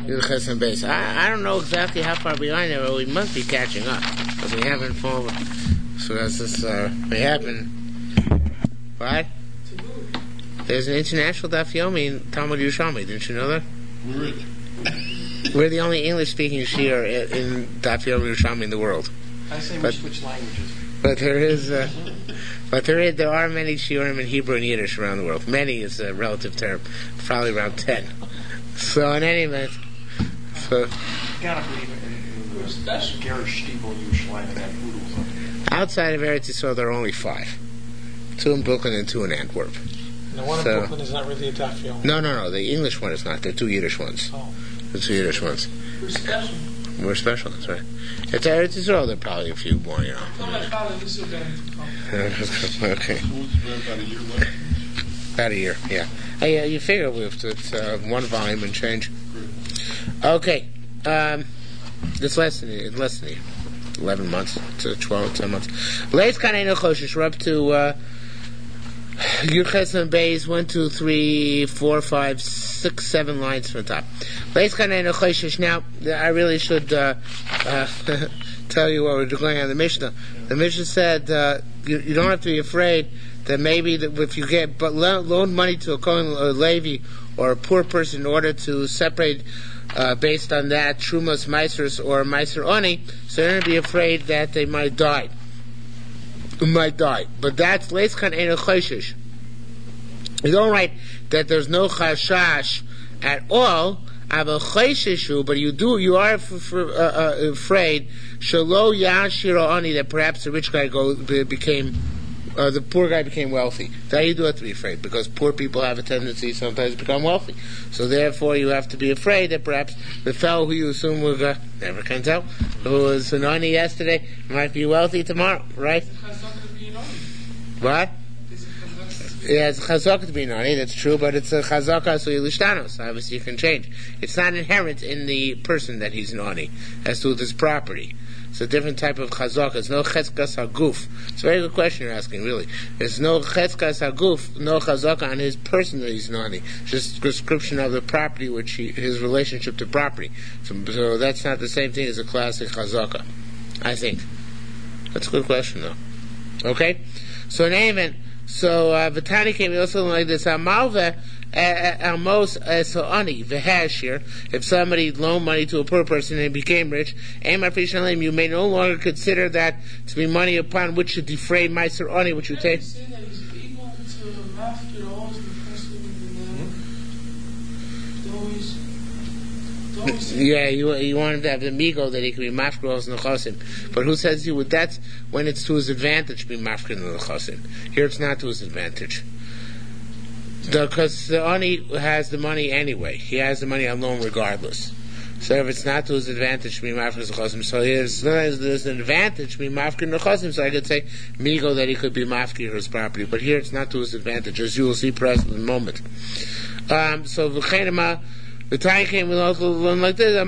Yud and Beis. I don't know exactly how far behind it, but we must be catching up. But we haven't fallen. So that's this, we haven't. What? There's an international Daf Yomi in Talmud Yerushalmi. Didn't you know that? We're the only English-speaking shiur in Daf Yomi Yerushalmi in the world. I say we switch languages. But there are many shiurim in Hebrew and Yiddish around the world. Many is a relative term. Probably around 10. So in any event, gotta believe it. Gerish Stiebel Yerushalayim and Udal. Outside of Eretz Yisrael, there are only 5. 2 in Brooklyn and 2 in Antwerp. The one in Brooklyn is not really a Daf Yomi. No. The English one is not. There are 2 Yiddish ones. Oh. The 2 Yiddish ones. We're special. We're special, that's right. It's Eretz Yisrael, there are probably a few more, you know. Okay. About a year, yeah. You figure it's 1 volume and change. Okay. It's less than a year. 11 months to 10 months. Leis Kanei Nechoshish. We're up to Yud and Beis, 1, 2, 3, 4, 5, 6, 7 lines from the top. Leis Kanei Nechoshish. Now, I really should tell you what we're going on the Mishnah. The Mishnah said you don't have to be afraid that maybe if you get loan money to a Kohen or a Levi or a poor person in order to separate based on that Trumas Meisers or Meiser Oni, so you're going to be afraid that they might die. But that's Leiskan Ein Choshish. You don't write that there's no chashash at all. But you are afraid Shalo Yashira Ani, that perhaps the rich guy became the poor guy became wealthy. That you do have to be afraid, because poor people have a tendency sometimes to become wealthy. So therefore you have to be afraid that perhaps the fellow who you assume will never can tell, who was an Ani yesterday, might be wealthy tomorrow, right? What? Yeah, it's a chazaka to be nani, that's true, but it's a chazaka so yilishtanos. Obviously you can change. It's not inherent in the person that he's nani, as to his property. It's a different type of chazaka. There's no chetzkas haguf. It's a very good question you're asking, really. There's no chetzkas haguf, no chazaka on his person that he's nani. Just description of the property, his relationship to property. So that's not the same thing as a classic chazaka, I think. That's a good question, though. Okay? So in any event, Vatani came also like this. Amalve Almos Soani Vehashir. If somebody loaned money to a poor person and he became rich, you may no longer consider that to be money upon which to defray Meiser Oni, which you take. Yeah, you wanted to have the migo that he could be mafkros and nechasim. But who says you would? That's when it's to his advantage to be mafkros and nechasim. Here it's not to his advantage. Because the Ani has the money anyway. He has the money on loan regardless. So if it's not to his advantage to be mafkros and nechasim, so there's an advantage to be mafkros and nechasim, so I could say migo that he could be mafkros his property. But here it's not to his advantage, as you will see present in a moment. So v'chenema. The time came with also like this.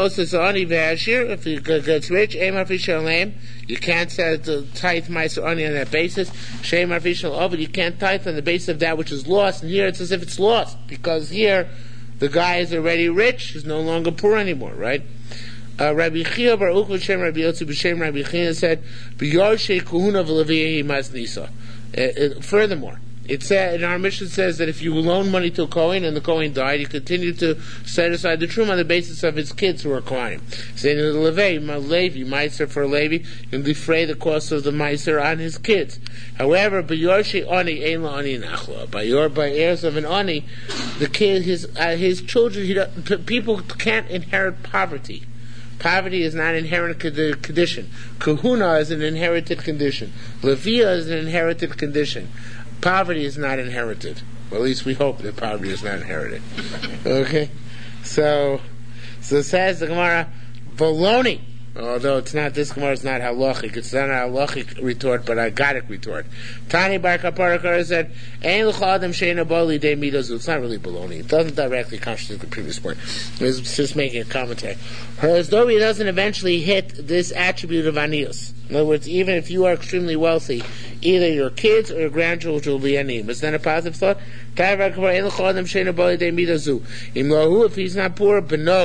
If he gets rich, you can't tithe Meiser Ani on that basis. But you can't tithe on the basis of that which is lost. And here it's as if it's lost, because here the guy is already rich; he's no longer poor anymore, right? Rabbi Chia Bar Ukva Shem Rabbi Yotzi B'Shem Rabbi Chia said, "B'Yarshe Kuhuna V'Leviyahi Mas Nisa." Furthermore, it said in our mission says that if you loan money to a Kohen and the Kohen died, you continue to set aside the Truma on the basis of his kids who are Kohanim. Saying the Levi, Meiser for Levi, you can defray the cost of the Meiser on his kids. However, by Yorshi Ani Ein La Ani Nachla, by heirs of an Ani, the kid, his children, people can't inherit poverty. Poverty is not an inherent condition. Kahuna is an inherited condition. Levia is an inherited condition. Poverty is not inherited. Well, at least we hope that poverty is not inherited. Okay? So says the Gemara, baloney. Although it's not, this Gemara is not halachic. It's not a halachic retort, but a Gadic retort. Tani Bar Kaparakar said, Ein l'cha adam she'ena bo lidei midazu. It's not really baloney. It doesn't directly contradict the previous point. It's just making a commentary. As though he doesn't eventually hit this attribute of anius. In other words, even if you are extremely wealthy, either your kids or your grandchildren will be aniyim. Is that a positive thought? If he's not poor, beno,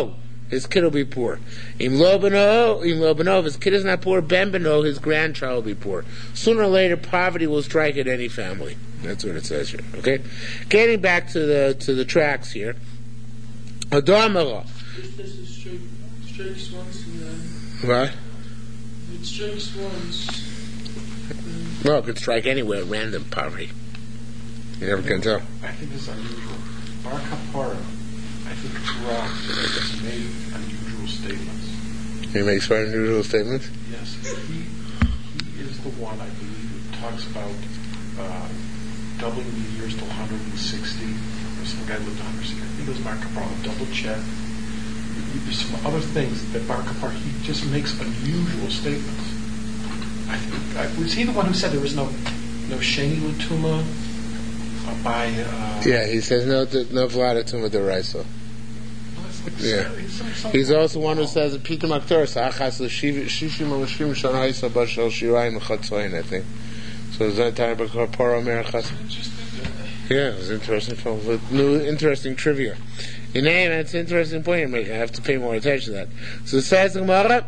his kid will be poor. Im lo beno, if his kid is not poor, ben beno, his grandchild will be poor. Sooner or later, poverty will strike at any family. That's what it says here. Okay, getting back to the tracks here. Adamara. This is strikes once and then. What? It strikes once. Well, it could strike anywhere at random, poverty. You never can tell. I think this is unusual. Bar Kapara, I think it's wrong. He's made unusual statements. He makes very unusual statements? Yes. He is the one, I believe, who talks about doubling the years to 160. Or some guy lived 160. I think it was Bar Kapara. Double check. There's some other things that Bar Kapara, he just makes unusual statements. Was he the one who said there was no Sheni Latuma by... yeah, he says no Vlada Tuma Deraisa. Yeah. He's also one who says Peter Maktoris Achas Shishim Lashim Shanaisa Bashal Shirayim Chatzoin, I think. So is that time about Paro Merachas? Yeah, it was interesting film with new interesting trivia. Your name, that's an interesting point you're making. I have to pay more attention to that. So it says the Gemara,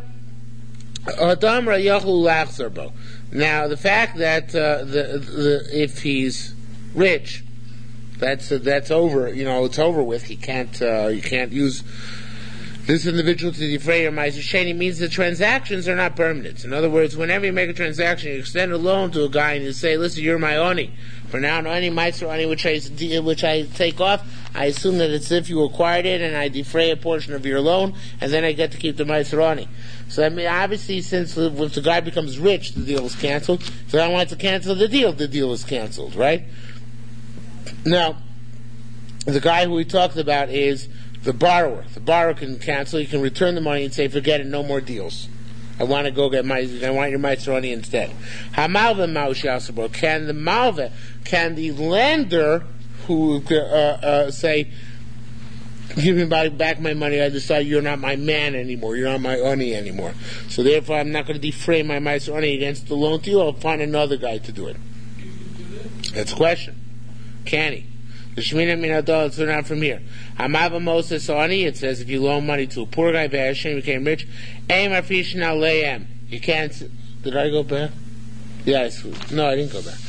now the fact that if he's rich, that's over. You know, it's over with. You can't use this individual to defray your Ma'aser Sheni. Means the transactions are not permanent. In other words, whenever you make a transaction, you extend a loan to a guy and you say, "Listen, you're my oni. For now, any Ma'aser oni which I take off, I assume that it's if you acquired it, and I defray a portion of your loan, and then I get to keep the Ma'aser oni." So I mean, obviously, since if the guy becomes rich, the deal is canceled. So I want to cancel the deal is canceled, right? Now, the guy who we talked about is the borrower. The borrower can cancel. He can return the money and say, "Forget it, no more deals. I want to go get I want your Ma'aser instead." Hamalva Ma'ush can the lender who say, "Give me back my money. I decide you're not my man anymore. You're not my oni anymore. So therefore, I'm not going to defray my Ma'aser oni against the loan to you. I'll find another guy to do it." That's the question. Can he? The Shemina Minadol, let's learn out from here. Hamava Moses Oni, it says if you loan money to a poor guy, Hashem became rich. Aim Afishin Aleim. You can't. Did I go back? Yes. No, I didn't go back.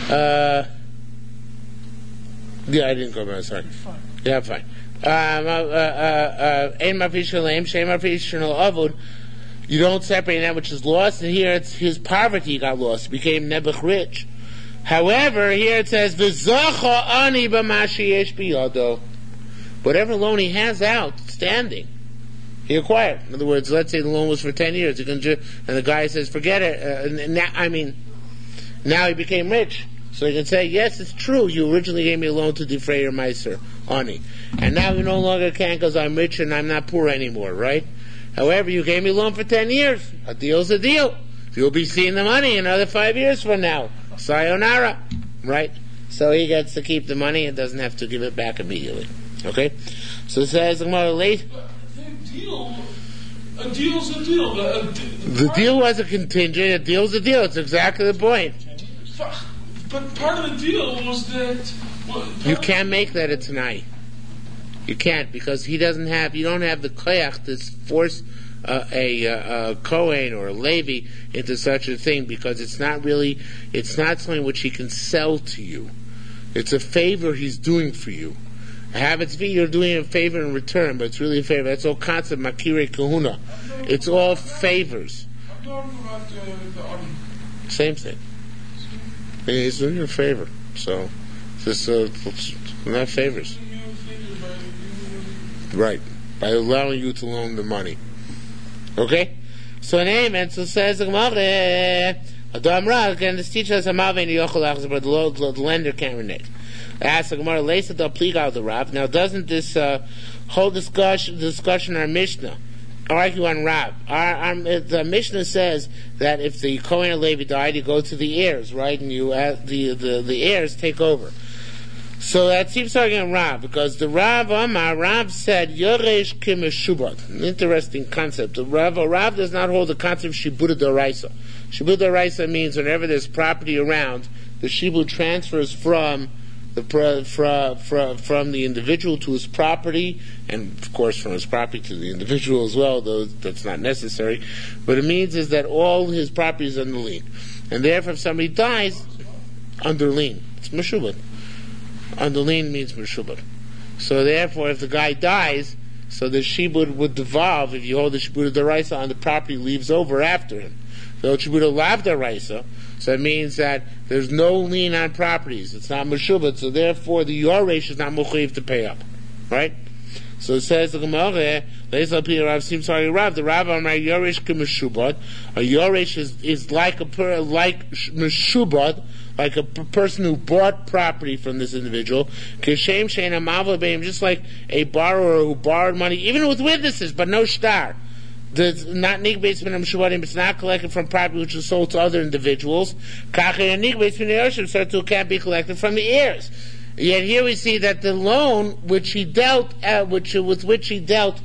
Yeah, I didn't go back. Sorry. Fine. Yeah, fine. Aim Afishin Aleim, Shem Afishin Avud. You don't separate that which is lost, and here it's his poverty got lost. He became Nebuch rich. However, here it says, "V'zacha ani b'mashi yesh biyado." Whatever loan he has outstanding, he acquired. In other words, let's say the loan was for 10 years, and the guy says, "Forget it." Now he became rich, so he can say, "Yes, it's true. You originally gave me a loan to defray your Ma'aser ani, and now you no longer can because I'm rich and I'm not poor anymore, right? However, you gave me a loan for 10 years. A deal's a deal. You'll be seeing the money another 5 years from now. Sayonara, right?" So he gets to keep the money and doesn't have to give it back immediately. Okay? So it says, a deal's a deal. The deal was a contingent, a deal's a deal. It's exactly the point. But part of the deal was that... You can't make that a Tanai. You can't, because you don't have the koyach to force a Kohen or a Levi into such a thing, because it's not something which he can sell to you. It's a favor he's doing for you. You're doing him a favor in return, but it's really a favor. That's all concept Makire Kahuna. It's all favors. I'm talking about the army. Same thing. He's doing you a favor. So, just not favors. Right. By allowing you to loan the money. Okay? So in Amen, so says the Gemara, again, this teaches us the lender can't renege. Ask the Gemara, Leisa da pliga the Rav. Now, doesn't this whole discussion our Mishnah argue on Rav? The Mishnah says that if the Kohen or Levi died, you go to the heirs, right? And the heirs take over. So that seems to argue on Rav, because the Rav said, Yoresh Kimeshubat. An interesting concept. Rav does not hold the concept of Shibud D'Oraisa. Shibud D'Oraisa means whenever there's property around, the Shibud transfers from from the individual to his property, and of course from his property to the individual as well, though that's not necessary. What it means is that all his property is under lien. And therefore if somebody dies, under lien, it's meshubad. Under lien means meshubad. So therefore if the guy dies, so the shibud would devolve, if you hold the shibud d'oraisa on the property leaves over after him. So shibud lav d'oraisa, so it means that there's no lien on properties. It's not meshubad, so therefore the yoresh is not mechuyev to pay up. Right? So it says the Gemara, the Rav Amar yoresh k'meshubad. A yoresh is like meshubad, like a person who bought property from this individual, just like a borrower who borrowed money, even with witnesses, but no shtar. It's not it's not collected from property which is sold to other individuals. So it can't be collected from the heirs. Yet here we see that the loan which he dealt, with which he dealt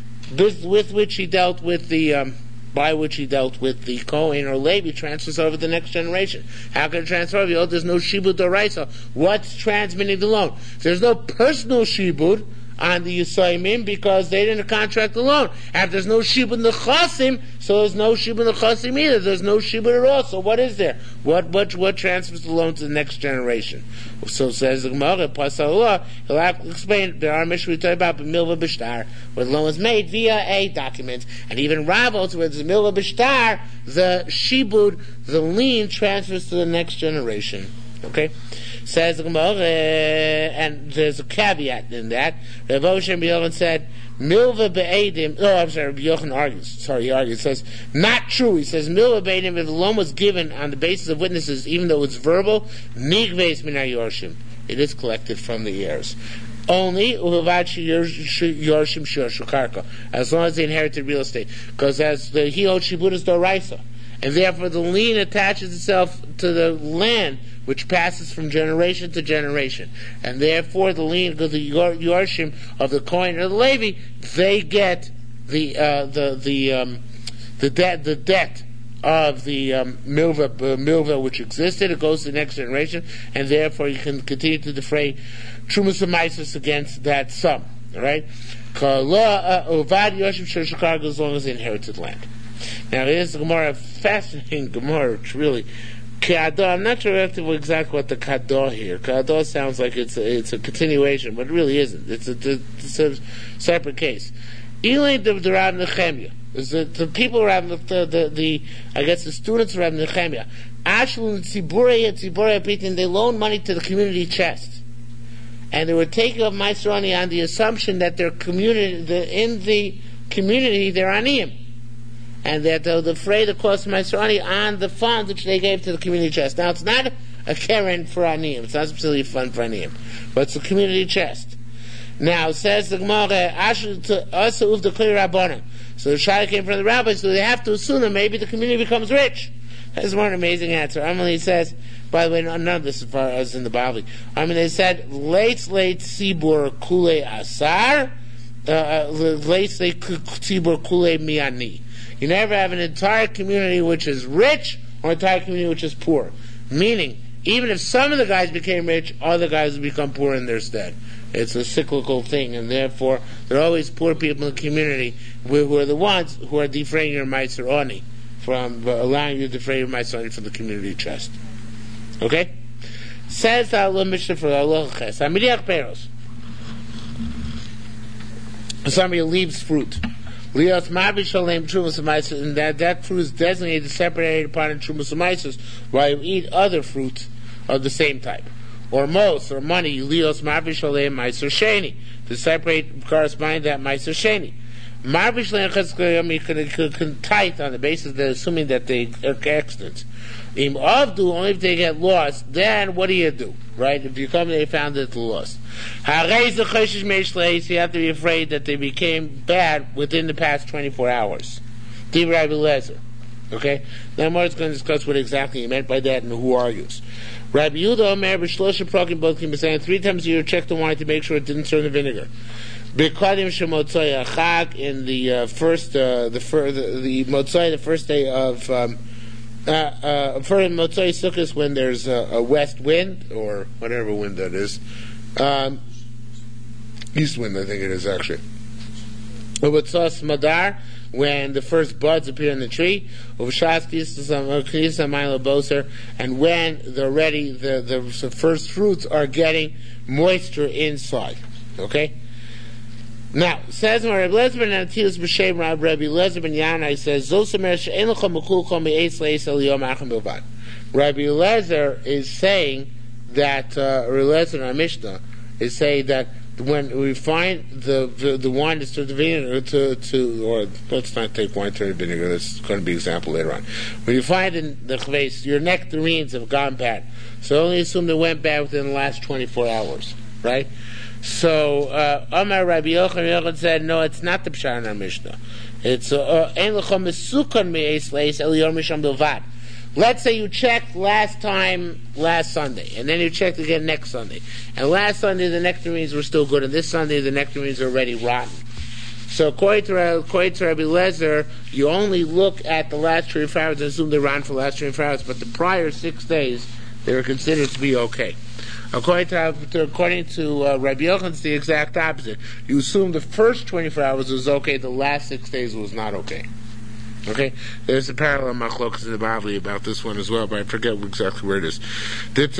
with the Kohen or Levi, transfers over to the next generation. How can it transfer over? There's no shibud d'oraisa. What's transmitting the loan? There's no personal shibud on the Yisayimim because they didn't contract the loan. And if there's no shibud nechasim, so there's no shibud nechasim either. There's no shibud at all. So what is there? What transfers the loan to the next generation? So says the Gemara, Pasallah, he'll have to explain the Armish we talk about Milva Bishtar, where the loan was made via a document. And even Ravos, where there's Milva Bishtar, the shibud, the lien transfers to the next generation. Okay? Says the Gemara, and there's a caveat in that. Rav Osher Ben Yochanan said, Milva be'edim, Rabbi Yochanan argues. He argues. Says, not true. He says, Milva be'edim, if the loan was given on the basis of witnesses, even though it's verbal, nigveis min ha'yorshim. It is collected from the heirs. Only, as long as they inherited real estate. Because as the he owed shibudas d'oraisa. And therefore the lien attaches itself to the land, which passes from generation to generation, and therefore the lien, because the yorshim of the Kohen or the Levi, they get the debt of the milva which existed. It goes to the next generation, and therefore you can continue to defray trumas and maisus against that sum. All right, uvad yorshim sheshakar, as long as they inherited land. Now here's the Gemara, a fascinating Gemara. It's really Ka'adah. I'm not sure exactly what the Ka'adah here. Ka'adah sounds like it's a continuation, but it really isn't. It's a separate case. Elaine de Rav Nechemia is the people around the I guess the students around Nechemia. Ashlun Tziburei Pitin, they loaned money to the community chest, and they were taking up Maiserani on the assumption that their community, in the community, they're aniyim, and that they'll defray the cost of Maiserani on the funds which they gave to the community chest. Now, it's not a keren for aniyim. It's not specifically a fund for aniyim, but it's a community chest. Now, says the Gemara, so the Shai came from the rabbis, so they have to assume that maybe the community becomes rich. That's one amazing answer. Emily says, by the way, none of this as far as in the Bavli. They said, late tzibur kule asar, late tzibur kule miani. You never have an entire community which is rich or an entire community which is poor. Meaning, even if some of the guys became rich, other guys will become poor in their stead. It's a cyclical thing, and therefore there are always poor people in the community who are the ones who are defraying your Meiser Oni from allowing you to defray your Meiser Oni from the community chest. Okay? Says the Allah Mishnah for Allah Ches. Amiriach Peros. Somebody leaves fruit. Lios Mabi Shalem Trumas Meiser, and that fruit is designated, separated upon in Trumas Meiser, while you eat other fruits of the same type. Or most, or money, lios marvi shalem meiser sheni, to separate, corresponding to that meiser sheni. Marvi shalem chetzkoyom, you can tithe on the basis that assuming that they are accidents. Im avdu, only if they get lost, then what do? Right? If you come and they found that they're lost. Harei zechoshish meishleis, you have to be afraid that they became bad within the past 24 hours. Divrei Rabbi Lezer. Okay? Now Mark's going to discuss what exactly he meant by that and who argues. Rabbi Yehuda Omer b'shlosha prokim bokim, saying 3 times a year check the wine to make sure it didn't turn to vinegar. B'kadim shemotzai achag, in the first the motzai, the first day of For Motzei Sukkos, when there's a west wind, or whatever wind that is, east wind I think it is actually. Ubatzos Madar, when the first buds appear in the tree, and when the first fruits are getting moisture inside. Okay? Now, says Rabbi Lezer ben Antius b'shem Rabbi Lezer ben Yanai says, Rabbi Lezer is saying that, Rabbi Lezer in our Mishnah is saying that when we find the wine is turned to vinegar, or let's not take wine turned to vinegar, that's going to be an example later on. When you find in the chveis, your nectarines have gone bad, so only assume they went bad within the last 24 hours, right? So, Amar Rabbi Yochanan said, no, it's not the Pshat in our Mishnah. It's, Ein lecha mesukon me'es leis el yom misham bilvad. Let's say you checked last Sunday, and then you checked again next Sunday. And last Sunday the nectarines were still good, and this Sunday the nectarines are already rotten. So according to Rabbi Lezer, you only look at the last 24 hours and assume they're rotten for the last 24 hours, but the prior 6 days, they were considered to be okay. According to Rabbi Yochanan, it's the exact opposite. You assume the first 24 hours was okay, the last 6 days was not okay. Okay, there's a parallel machlokas in the Bavli about this one as well, but I forget exactly where it is. But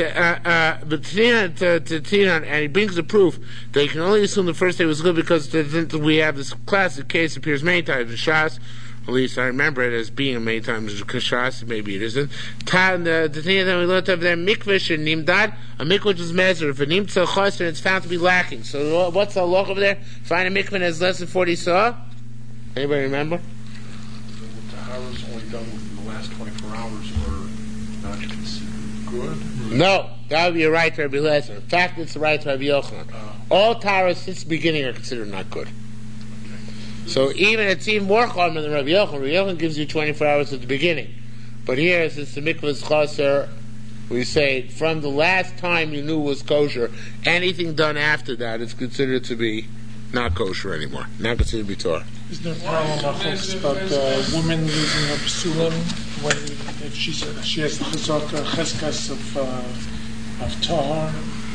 Tinan, and he brings the proof that you can only assume the first day was good because we have this classic case appears many times in Shas. At least I remember it as being many times in Shas. Maybe it isn't. The thing that we learned over there, mikvah and nimdad, a mikvah which is measured. If a nimtza chaser, it's found to be lacking. So what's the halach over there? Find a mikvah that has less than 40 saw. Anybody remember? Hours only done within the last 24 hours were not considered good? No, that would be a right to Rabbi Lezer. In fact, it's a right to Rabbi Yochanan. All taras since the beginning are considered not good. Okay. So it's even more common than Rabbi Yochanan. Rabbi Yochanan gives you 24 hours at the beginning. But here, since the mikvah is chaser, we say from the last time you knew was kosher, anything done after that is considered to be not kosher anymore, not considered to be Torah. Is there a parallel about a woman losing her psulim when if she has the cheskas of tahar?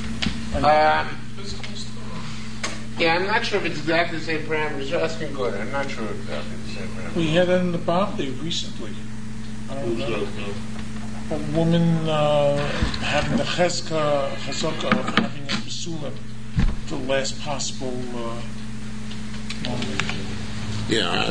Yeah, I'm not sure if it's exactly the same parameters. You're asking good. I'm not sure exactly the same parameters. We had it in the Bavli recently. I don't know. A woman having the chesaka of having a psulim the last possible moment. Yeah,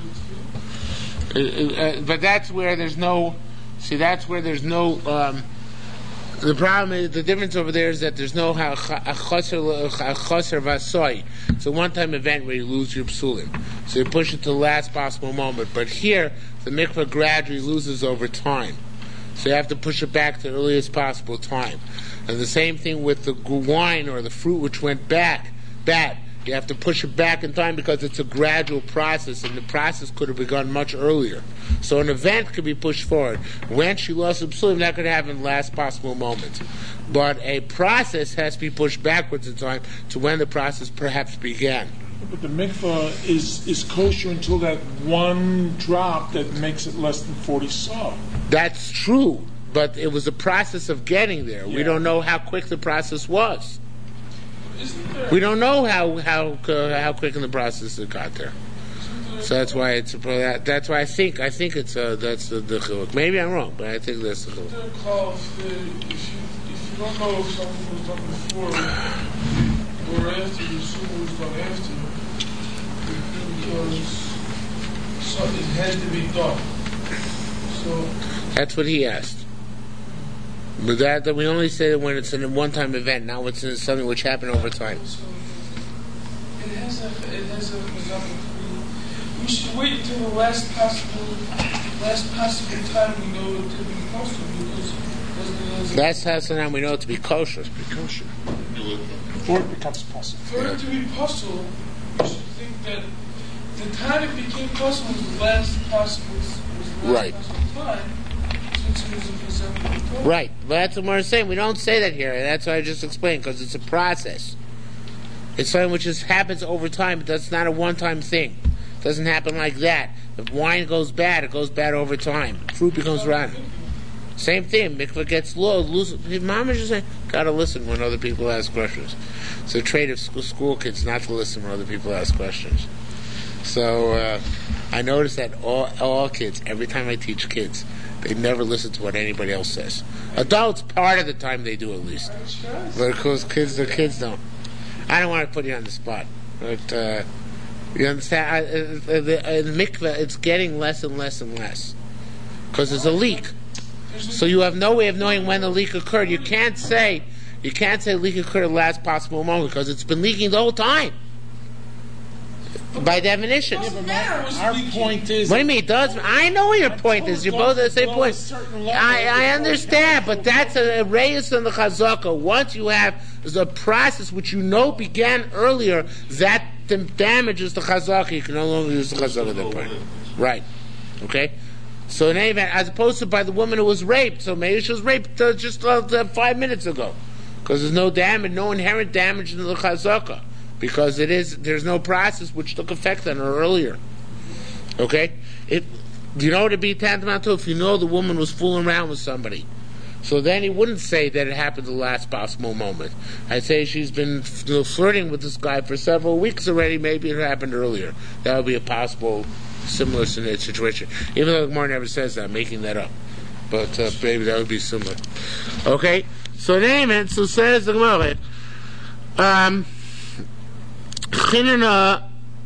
but that's where there's no. See, that's where there's no. The problem is the difference over there is that there's no chaser vasoi. It's a one-time event where you lose your psulim, so you push it to the last possible moment. But here, the mikvah gradually loses over time, so you have to push it back to the earliest possible time. And the same thing with the wine or the fruit which went bad. You have to push it back in time because it's a gradual process, and the process could have begun much earlier. So an event could be pushed forward. When she lost the psulim, that could happen in the last possible moment. But a process has to be pushed backwards in time to when the process perhaps began. But the mikvah is kosher until that one drop that makes it less than 40 saw. That's true, but it was a process of getting there. Yeah. We don't know how quick the process was. We don't know how quick in the process it got there. So that's why it's that's why I think it's that's the chiluk. Maybe I'm wrong, but I think that's the chiluk. If you don't know if something was done before or after, you assume it was done after because it has to be done. So that's what he asked. But that we only say that when it's in a one-time event, not when it's something which happened over time. So it has a we should wait until the last possible time we know it to be kosher because last possible time we know it to be kosher. Before it becomes possible. For it to be possible, you should think that the time it became possible was the last possible time. Right, but that's what we're saying. We don't say that here. That's what I just explained, because it's a process. It's something which just happens over time, but that's not a one-time thing. It doesn't happen like that. If wine goes bad, it goes bad over time. Fruit becomes rotten. Same thing. Mikvah gets loose. Mama just say, gotta listen when other people ask questions. It's a trait of school kids not to listen when other people ask questions. So I notice that all kids, every time I teach kids, they never listen to what anybody else says. Adults, part of the time they do at least. But of course, the kids don't. I don't want to put you on the spot. But you understand? The mikveh, it's getting less and less and less. Because there's a leak. So you have no way of knowing when the leak occurred. You can't say leak occurred at the last possible moment because it's been leaking the whole time. By definition. Our point is... What do you mean it does? I know what your point is. You're both at the same point. I understand, but that's a reyes on the chazaka. Once you have the process which you know began earlier, that damages the chazaka. You can no longer use the chazaka at that point. Right. Okay? So in any event, as opposed to by the woman who was raped, so maybe she was raped just 5 minutes ago. Because there's no damage, no inherent damage in the chazaka. Because there's no process which took effect on her earlier. Okay? Do you know what it'd be tantamount to if you know the woman was fooling around with somebody? So then he wouldn't say that it happened at the last possible moment. I'd say she's been flirting with this guy for several weeks already, maybe it happened earlier. That would be a possible similar situation. Even though the Gemara never says that, I'm making that up. But maybe that would be similar. Okay? So in any event, so says the Gemara, Chinana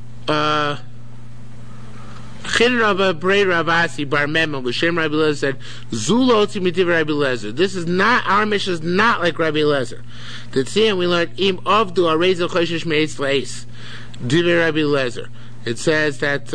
Brei Ravasi Bar Mema L'Shem Rabbi Lezer said, Zuloti Mitiv Rabbi Lezer. This is not, our mission is not like Rabbi Lezer. The Tziyam we learned, Im Avdu Arezel Choshesh Meis Leis. Divrei Rabbi Lezer. It says that,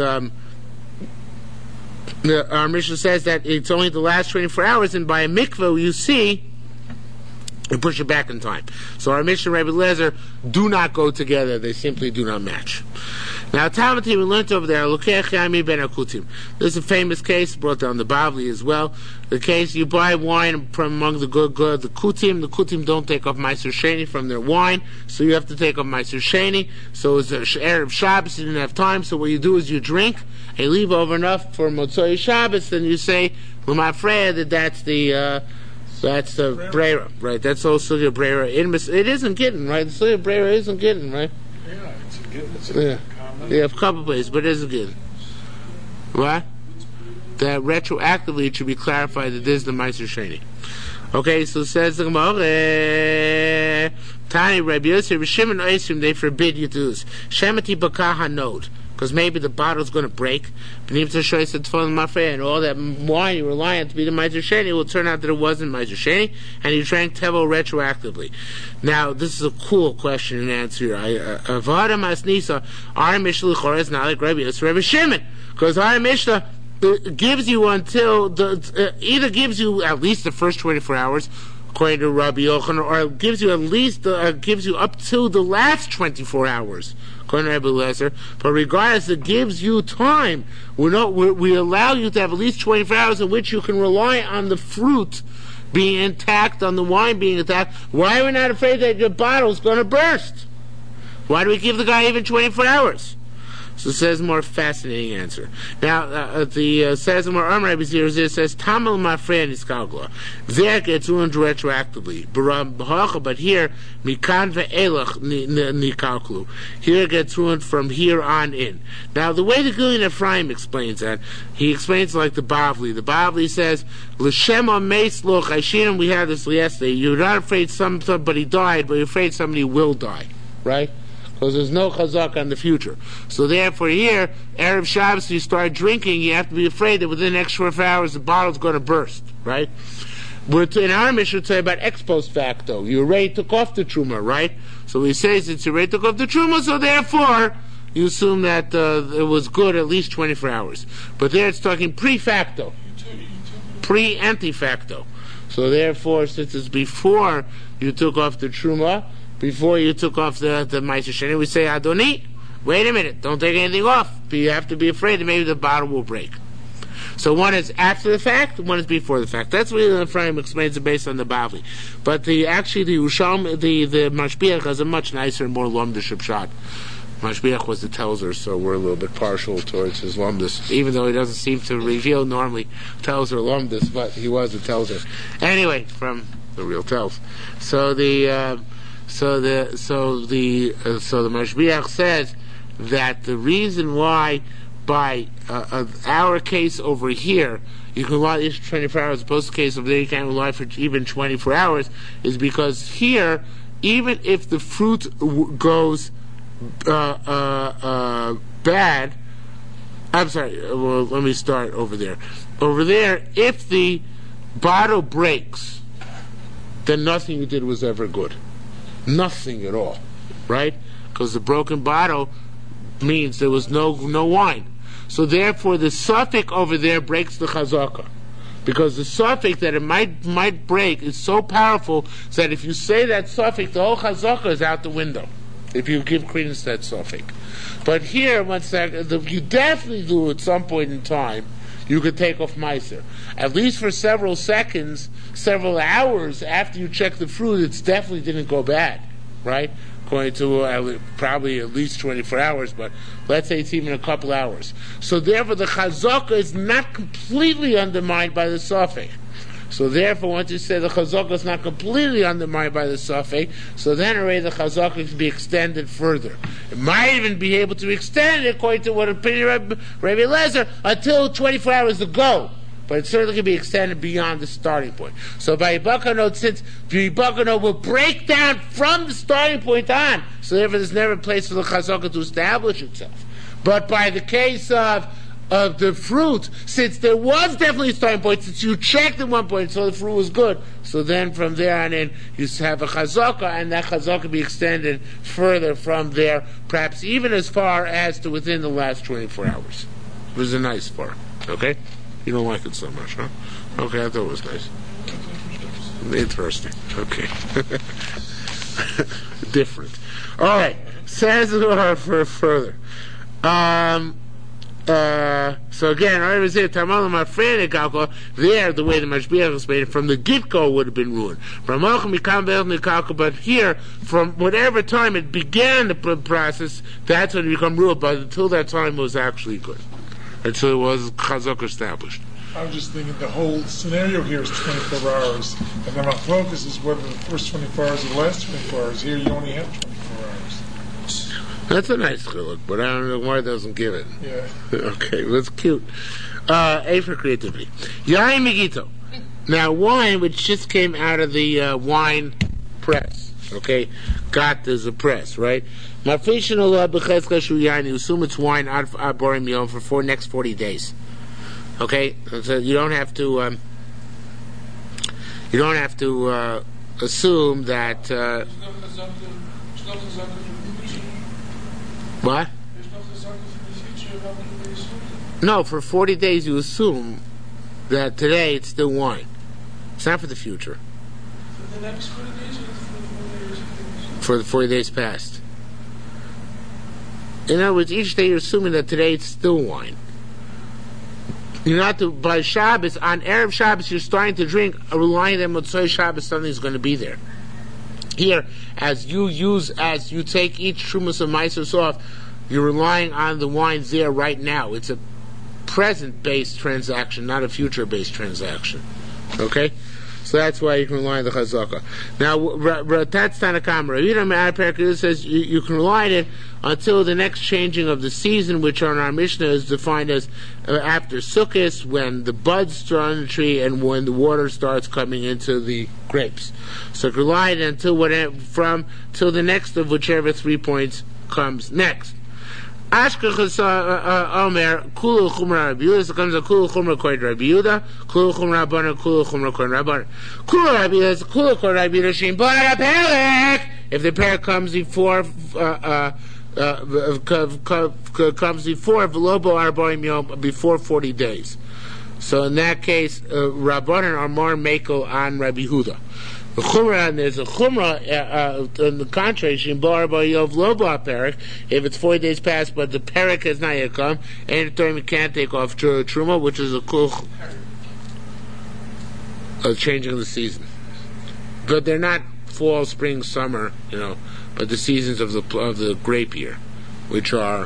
our mission says that it's only the last 24 hours, and by a mikveh you see, and push it back in time. So our mission and Rabbi Lezer do not go together. They simply do not match. Now, Talmud we learned over there, this is a famous case, brought down the Bavli as well. The case, you buy wine from among the Kutim. The Kutim don't take off Meiser Sheni from their wine, so you have to take off Meiser Sheni. So it's an Erev Shabbos, you didn't have time, so what you do is you drink, and you leave over enough for Motzoi Shabbos, then you say, L'mafreya, that that's the Breira, right? That's also the Breira. It isn't getting, right? The Suya Breira isn't getting, right? Yeah, it's a good. It's a yeah, a couple places, but it isn't getting. What? That retroactively it should be clarified that this is the Meiser Sheni. Okay, so says the Gemara, Tani Rabbi Yosef, Shimon Oisim, they forbid you to do this. Shemati Bakaha Nod. Because maybe the bottle's going to break, and all that wine you rely on to be the Meiser Sheni, it will turn out that it wasn't Meiser Sheni, and you drank Tevel retroactively. Now, this is a cool question and answer. Avada Masnisa, our Mishnah L'chora is not like Rabbi Yosef, Rabbi Shimon, because our Mishnah gives you either gives you at least the first 24 hours, according to Rabbi Yochanan, or gives you at least gives you up to the last 24 hours. But regardless, it gives you time. We allow you to have at least 24 hours in which you can rely on the fruit being intact, on the wine being intact. Why are we not afraid that your bottle's going to burst? Why do we give the guy even 24 hours? So it says a more fascinating answer. Now, says more Rabbi Zir says Tamal Mafreya Niskalgla. There gets ruined retroactively. But here Mikan ve'elach Nikalklu. Here it gets ruined from here on in. Now, the way the Gilyon Ephraim explains that, he explains like the Bavli. The Bavli says L'Shema Meis Loch Aishinim. We had this yesterday. You're not afraid somebody died, but you're afraid somebody will die, right? Because there's no chazak on the future. So therefore here, Erev Shabbos, you start drinking, you have to be afraid that within the next 24 hours the bottle's going to burst, right? In our mission, it's about ex post facto. You already took off the truma, right? So he says since you already took off the truma, so therefore you assume that it was good at least 24 hours. But there it's talking pre-facto, pre-anti-facto. So therefore, since it's before you took off the truma, before you took off the Meiser Sheni, we say, Adoni, wait a minute, don't take anything off. You have to be afraid that maybe the bottle will break. So one is after the fact, one is before the fact. That's what the Ephraim explains it based on the Bavli. But the Mashbiach has a much nicer and more lomdish shot. Mashbiach was the Telzer, so we're a little bit partial towards his Lumdus, even though he doesn't seem to reveal normally Telzer Lumdus, but he was a Telzer. Anyway, from the real Telz. So the Mashbiach says that the reason why by our case over here you can rely for 24 hours as opposed to the case over there you can't rely for even 24 hours is because here, even if the fruit goes bad, I'm sorry, well, let me start over there. Over there, if the bottle breaks, then nothing you did was ever good. Nothing at all, right? Because the broken bottle means there was no wine. So therefore, the suffix over there breaks the chazaka, because the suffix that it might break is so powerful that if you say that suffix, the whole chazaka is out the window. If you give credence to that suffix, but here, you definitely do at some point in time. You could take off meiser, at least for several seconds, several hours after you check the fruit. It definitely didn't go bad, right? Going to probably at least 24 hours, but let's say it's even a couple hours. So therefore, the chazaka is not completely undermined by the suffix. So therefore, once you say the chazaka is not completely undermined by the suffix, so then already the chazaka can be extended further. It might even be able to extend it, according to what opinion Rabbi Eliezer, until 24 hours ago. But it certainly can be extended beyond the starting point. So by Yibakano, since the Yibakano will break down from the starting point on, so therefore there's never a place for the chazaka to establish itself. But by the case of the fruit, since there was definitely a starting point, since you checked at one point, so the fruit was good, so then from there on in, you have a chazaka, and that chazaka can be extended further from there, perhaps even as far as to within the last 24 hours. It was a nice part, okay? You don't like it so much, huh? Okay, I thought it was nice. Interesting. Okay. Different. All right. Says for further. So again, I was there. Tamal my friend there, the way the Mashbiach explained it, from the get-go would have been ruined. But here, from whatever time it began the process, that's when it became ruined. But until that time, it was actually good. Until it was chazak established. I'm just thinking the whole scenario here is 24 hours, and then my focus is whether the first 24 hours or the last 24 hours. Here you only have 24 hours. That's a nice look, but I don't know why it doesn't give it. Yeah. Okay, that's cute. A for creativity. Yain Megito. Now, wine, which just came out of the wine press, okay? Got as a press, right? You assume it's wine out of Borim Yom for next 40 days. Okay? So you don't have to assume that what? No, for 40 days you assume that today it's still wine. It's not for the future. For the next 40 days or for the 40 days? For the 40 days past. In other words, each day you're assuming that today it's still wine. You're not to, by Shabbos, on Erev Shabbos, you're starting to drink, relying on Motzei Shabbos, something's going to be there. Here, as you take each Trumas of Meisos off, you're relying on the wines there right now. It's a present-based transaction, not a future-based transaction. Okay? So that's why you can rely on the chazaka. Now, that's Tanakam. Ravina Me'ad says you can rely on it until the next changing of the season, which on our Mishnah is defined as after Sukkot, when the buds start on the tree and when the water starts coming into the grapes. So you can rely on it until till the next of whichever 3 points comes next. Ashkechas Omer Kulu Chumra Rabbi Yehuda. So comes a Kulu Chumra Koid Rabbi Yehuda, Kulu Chumra Rabbanan, Kulu Chumra Koid Rabbanan. Kulu Rabbi Yehuda, Kulu Koid Rabbi Yehuda. Shein Ba'ad HaPerek. If the perek comes before V'lobo Arbaim Yom, before 40 days. So in that case, Rabbanan are more mekel on Rabbi Yehuda. The chumrah, and there's a chumrah on the contrary, if it's 40 days past, but the perek has not yet come, and you can't take off truma, which is a changing of the season. But they're not fall, spring, summer, but the seasons of the grape year. which are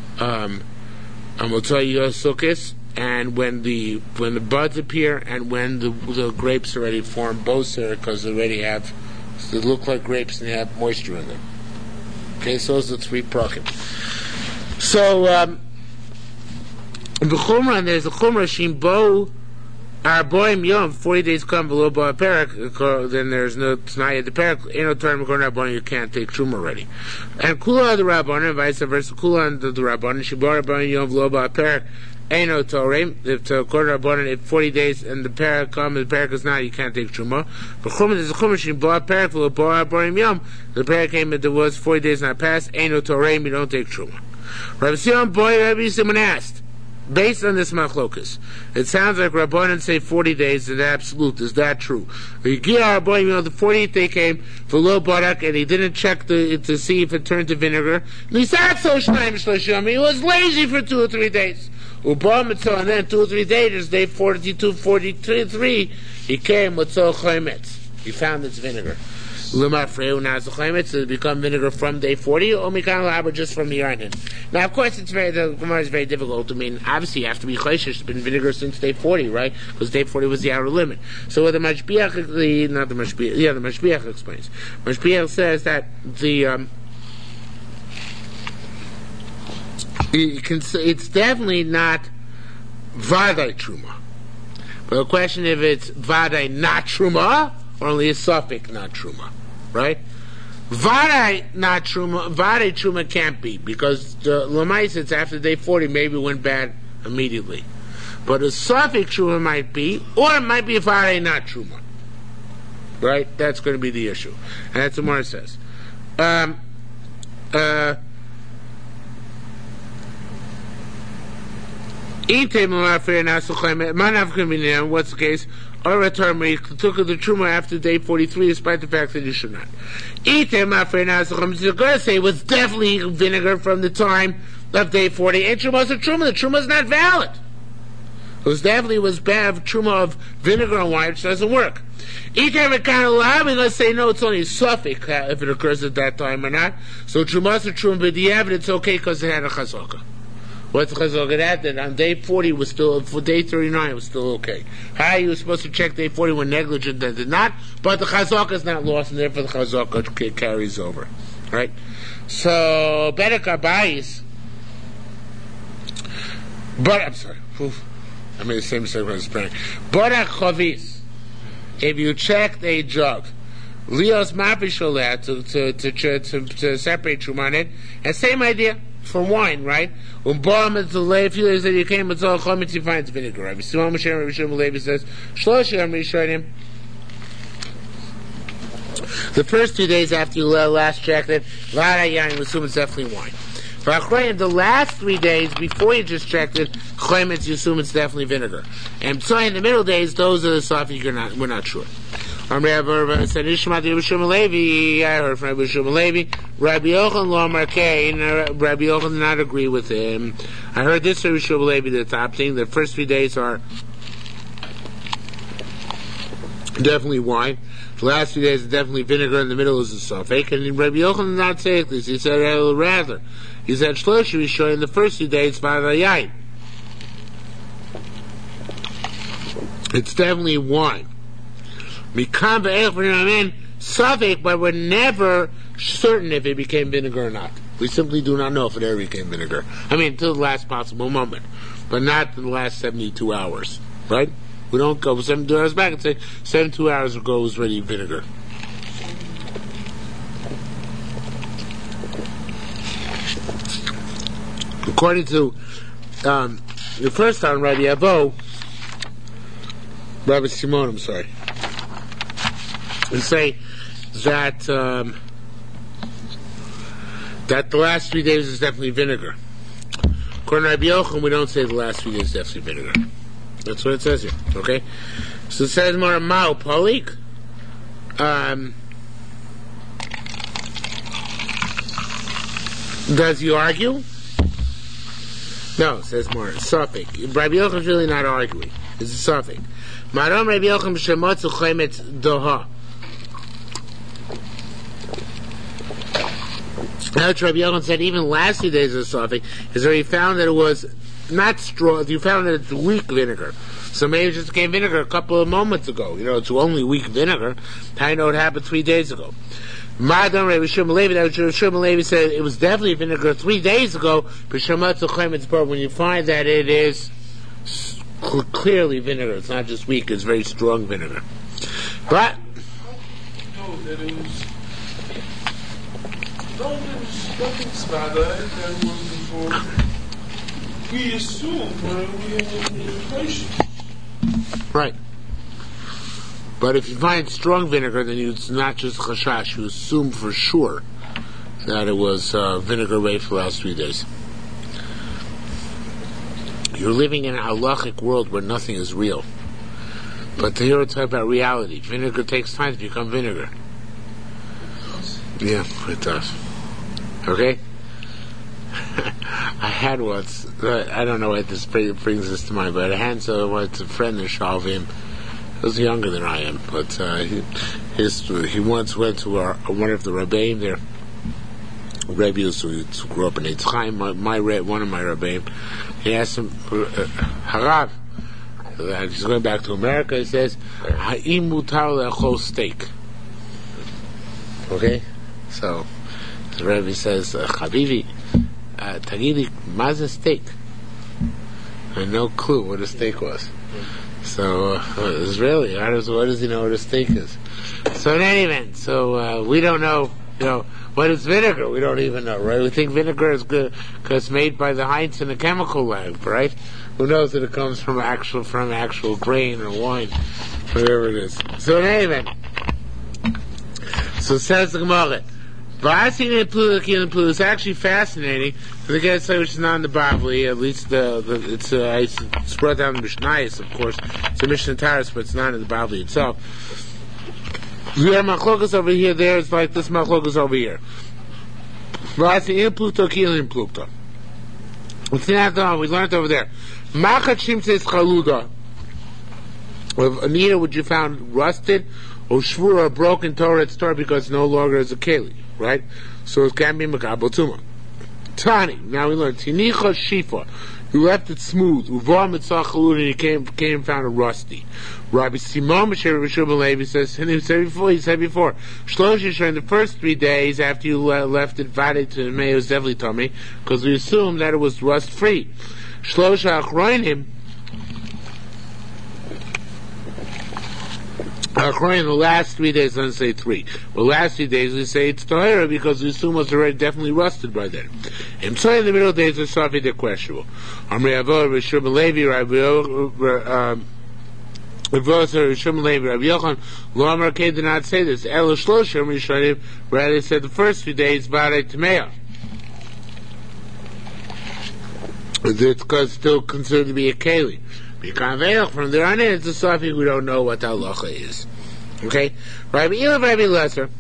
Amotzai Yosukis, and when the buds appear and when the grapes already form, both because they look like grapes and they have moisture in them. Okay, so those are the three prakim. So the Chumrah, there's a Chumrah Shimbo Arboim Yom, 40 days come below Ba Perak, then there's no Tnai at the Perak, ain't no term going Rabbanon, you can't take Truma already. And Kula the Rabbanon, vice versa, Kula and the Rabbanon, Shibor Arboim Yom below Ba Perak, ain't no Torah, if to quarter Rabbanon, if 40 days and the Perak come, and the Perak is not, you can't take Truma. But Chumrah, there's a Chumrah Shimbo Perak below Ba Arboim Yom, the Perak came and there was 40 days not passed, ain't no Torah, you don't take Truma. Rabbi Sion, Rabbi Simon asked, based on this machlokas, it sounds like Rabbanan say 40 days is absolute. Is that true? The 40th day came for low barak, and he didn't check to see if it turned to vinegar. And he said, he was lazy for 2 or 3 days. And then 2 or 3 days, day 42, 43, he came with chometz. He found its vinegar. Does it become vinegar from day 40 or just from the yarnin? Now, of course, the Gemara is very difficult. I mean, obviously, you have to be choishish. It's been vinegar since day 40, right? Because day 40 was the outer limit. So what the Mashbiach explains. Mashbiach says that it's definitely not Vadai Truma. But the question if it's Vadai not Truma, or only a suffix not Truma. Right? Vadai not Truma, Vadai Truma can't be, because the Lamais, it's after day 40, maybe it went bad immediately. But a suffix Truma might be, or it might be a Vadai not Truma. Right? That's going to be the issue. And that's what Mara says. What's the case? Or return he took the truma after day 43, despite the fact that you should not eat him. After going to say it was definitely vinegar from the time of day 40. And truma is a truma. The truma is not valid. It was bad truma of vinegar and wine, which doesn't work. Eat him a kind of lab, and let's say no, it's only a suffix if it occurs at that time or not. So truma is a truma, but the evidence okay because it had a chazaka. What's the chazaka that? That on day 40 was still, for day 39 it was still okay. How you were supposed to check day 40 when negligent and did not, but the chazaka is not lost, and therefore the chazaka carries over. Right? So, Bedek Abayis, but, I'm sorry, I made the same mistake when I was praying. Bedek Chavis, if you checked a jug, Leos Mapisholet to separate Shumanet, and same idea for wine, right? When Baal Mitzvah, a few days later you came with Zohar Chometz, he finds vinegar. Rabbi Shimon Levi says, Shloshim Rishonim. The first 2 days after you last checked it, Vada Yain, we assume it's definitely wine. For Achroyim, the last 3 days before you just checked it, Chometz, you assume it's definitely vinegar. And so in the middle days, those are the stuff we're not sure. I heard from Rabbi Shimon Levi, Rabbi Yochanan Lo Markei, and Rabbi Yochanan did not agree with him. I heard this Rabbi Shimon Levi, the top thing, the first 3 days are definitely wine. The last 2 days are definitely vinegar, in the middle is a suffix. And Rabbi Yochanan did not say this. He said rather. He said Shloshim Rishonim, in the first 2 days, Vadayayin. It's definitely wine. Suffix, but we're never certain if it became vinegar or not. We simply do not know if it ever became vinegar. I mean, until the last possible moment, but not in the last 72 hours, right? We don't go 72 hours back and say 72 hours ago it was ready vinegar. According to the first time, Rabbi Shimon, and say that that the last 3 days is definitely vinegar. According to Rabbi Yochanan, we don't say the last 3 days is definitely vinegar. That's what it says here. Okay, so it says more Mao Polik. Does he argue? No, it says more suffix. Rabbi Yochanan is really not arguing. It's a suffix. Maram Rabbi Yochanan b'shemotzu chometz doha. Rabbi Yochanan said even last few days of Safek is where he found that it was not strong. You found that it's weak vinegar. So maybe it just became vinegar a couple of moments ago. It's only weak vinegar. How do you know it happened 3 days ago? Madam Rabbi Shimon Levi, Rabbi Shimon Levi said it was definitely vinegar 3 days ago, but when you find that it is clearly vinegar, it's not just weak, it's very strong vinegar. But no, that it was nothing's bad that it wasn't for we assume we have inflation. Right. But if you find strong vinegar, then it's not just chashash. You assume for sure that it was vinegar made for the last 3 days. You're living in a halachic world where nothing is real. But here we're talking about reality. Vinegar takes time to become vinegar. Yeah, it does. Okay? I had once, I don't know why this brings this to mind, but I had a friend in Shalvim. He was younger than I am, but he once went to one of the Rabbeim there, Rebbeus who grew up in Eitz Chaim, one of my Rabbeim. He asked him, Harav, he's going back to America, he says, Ha'im mutar le'achol steak. Okay? So, the Rebbe says, Chavivi, Tagidi, ma ze steak? I had no clue what a steak was. So, Israeli, what does he know what a steak is? So in any event, we don't know, what is vinegar? We don't even know, right? We think vinegar is good because it's made by the Heinz in a chemical lab, right? Who knows that it comes from actual grain or wine, whatever it is. So in any event, so says the Gemara, it's actually fascinating. The guy say which is not in the Bavli, at least it's brought down in the Mishnayos, of course. It's a Mishnah Taurus, but it's not in the Bavli itself. We have machlokas over here, there it's like this machlokas over here. We learned over there. Machachim says chaluda. Of Anita, which you found rusted, or shvur, or broken Torah, it's Torah because it's no longer as a keli, right? So it can be makabel tuma. Tani, now we learned tinicha shifa. You left it smooth. Uvar mitzvah chalud, and you came and found it rusty. Rabbi Simon B'Shem Rishon Levi says, and he said before, Shlosh Yisrael, in the first 3 days after you left it vade to the Mei, it was definitely tummy, because we assumed that it was rust free. Shlosh Achroinim, in the last 3 days, doesn't say 3. The last 3 days we say it's Tahira because we assume it was already definitely rusted by then. And so in the middle days it's Safi, they're questionable. Amri Avod, Rishon Levi, Rabbi Yochanan, Lo Amar Kei did not say this. El Shloshim Rishonim, rather said the first 3 days Barei Tameah. It's because it's still considered to be a Keli. From there on in, it's a Safi, we don't know what the halacha is. Okay? Rabbi Ilan, Rabbi Lesser.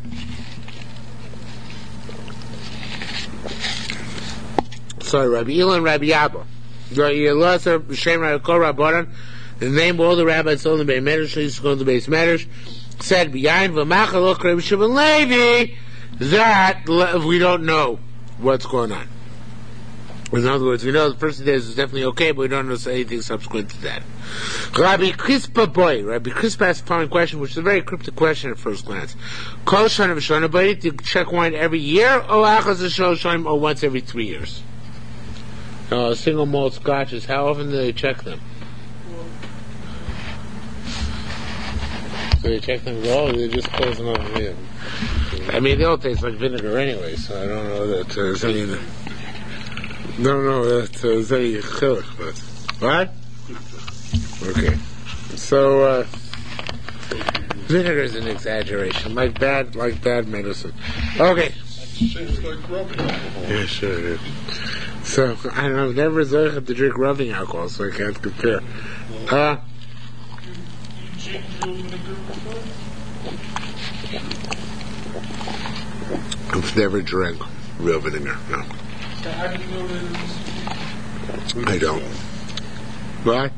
Rabbi Ilan, Rabbi Abba. Rabbi Lesser, B'Shem Rabbi Kol Rabbanan, the name of all the rabbis told the Beis Medrash, used to go to the Beis Medrash, said, B'yayin v'machal ok Rabbi Shimon Levi, that we don't know what's going on. In other words, we know the first 2 days is definitely okay, but we don't know anything subsequent to that. Rabbi Crispa asked the following question, which is a very cryptic question at first glance. Kol Shana V'Shana, but do you check wine every year, or Achaz Shana, or once every 3 years? Single malt scotches, how often do they check them? So they check them at all, or they just close them up? I mean, they all taste like vinegar anyway, so I don't know that there's any... No, that's very chiluk, but what? Okay, so vinegar is an exaggeration, like bad medicine. Okay. Tastes like rubbing alcohol. Yeah, sure it is. So I don't know. I've never zoiched to drink rubbing alcohol, so I can't compare. I've never drank real vinegar. No. I don't. Why?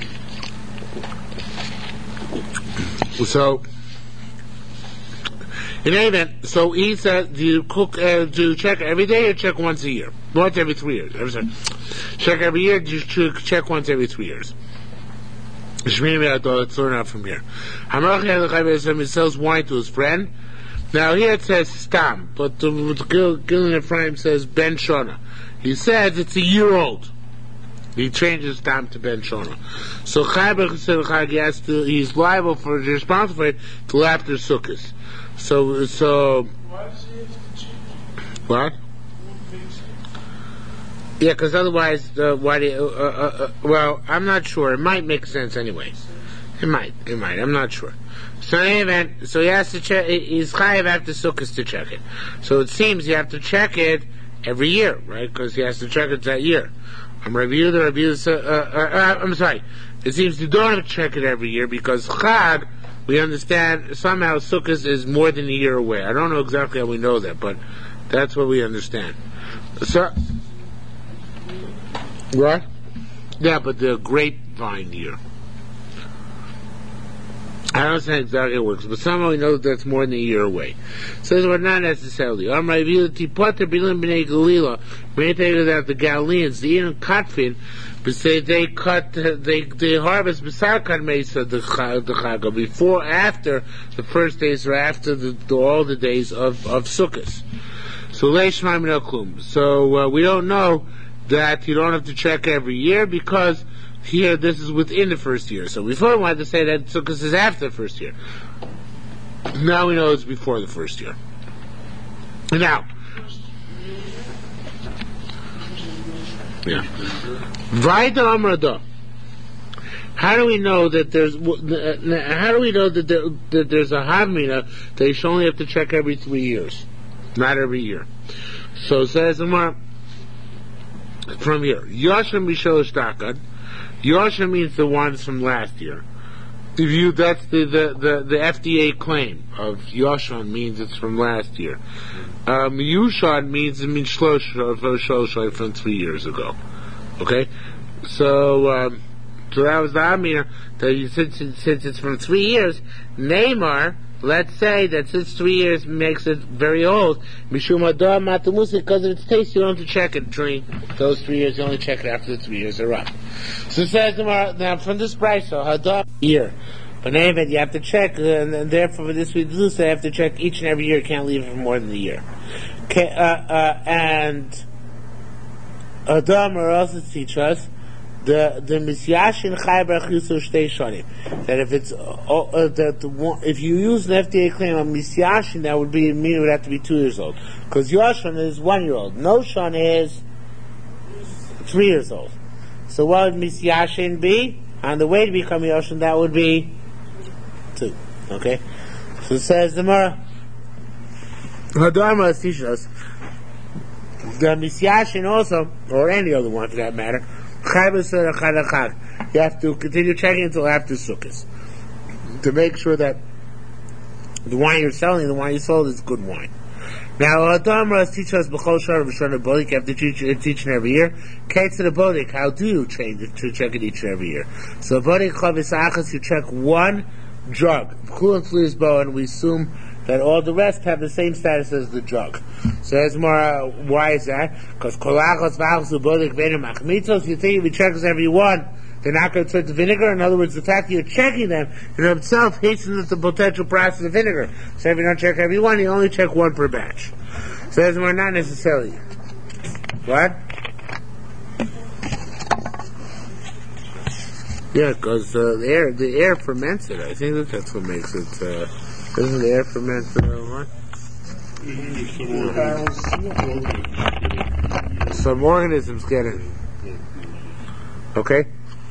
So, In any event, so he said, do you check every day or check once a year? Once every 3 years. Check every year, do you check once every 3 years? Let's learn out from here. He sells wine to his friend. Now here it says Stam, but the Gilin Ephraim says Ben Shona. He says it's a year old. He changes Stam to Ben Shona. So he's liable for, responsible for it till after Sukkot. So Why does he have to change? what? What makes sense? Yeah, because otherwise, well, I'm not sure. It might make sense anyway. It might. I'm not sure. So in any event, so he has to check. He's chayav after Sukkot to check it. So it seems you have to check it every year, right? Because he has to check it that year. I'm sorry. It seems you don't have to check it every year because Chag, we understand somehow Sukkot is more than a year away. I don't know exactly how we know that, but that's what we understand. So, what? Yeah, but the grapevine year. I don't understand exactly how it works, but somehow we know that's more than a year away. So we're not necessarily. That the Galileans, the Eden Katfin, they harvest Besarkan Mesa the Chaga before, after the first days or after all the days of Sukkot. So So we don't know that you don't have to check every year because here this is within the first year. So before we wanted to say that Sukkot is after the first year. Now we know it's before the first year. Now, yeah. Vaida Amrada. How do we know that there's? How do we know that there's a havmina that you should only have to check every 3 years, not every year? So it says Amar from here. Yoshem Bishol Shtakad. Yoshem means the ones from last year. That's the FDA claim of Yoshan means it's from last year. Yushan means Shlosh from 3 years ago. Okay, so that was the Amina that since it's from 3 years, Neymar. Let's say that since 3 years makes it very old, Mishum Adam Matamusa, because of its taste, you don't have to check it during those 3 years. You only check it after the 3 years are up. So it says now from this price, so Hadam year. But anyway, you have to check, and therefore for this we do say you have to check each and every year. You can't leave it for more than a year. Okay, and Adam will also teach us the misyashin chai b'achisu shtei shonim. That if it's if you use an FDA claim on misyashin, that would mean it would have to be 2 years old. Because Yoshan is 1 year old. Noshan is 3 years old. So what would misyashin be? On the way to become Yoshan, that would be 2. Okay. So it says the Gemara. Hadar teaches us the misyashin also, or any other one for that matter. You have to continue checking until after Sukkot to make sure that the wine you're selling, the wine you sold, is good wine. Now, Adamras teach us b'chol shar v'shana bodik. You have to teach it every year. Kates to the bodik. How do you change it to check it each and every year? So bodik chavis achas, you check one jug. And we assume that all the rest have the same status as the jug. So that's more, why is that? Because kolachos v'achos ubodik venim achmitzos, you think if you check this every one, they're not going to turn to vinegar. In other words, the fact that you're checking them in itself hastens the potential process of vinegar. So if you don't check every one, you only check one per batch. So that's more, not necessarily. What? Yeah, because the air ferments it. I think that's what makes it. Doesn't the air ferment what? Some organisms get it. Okay.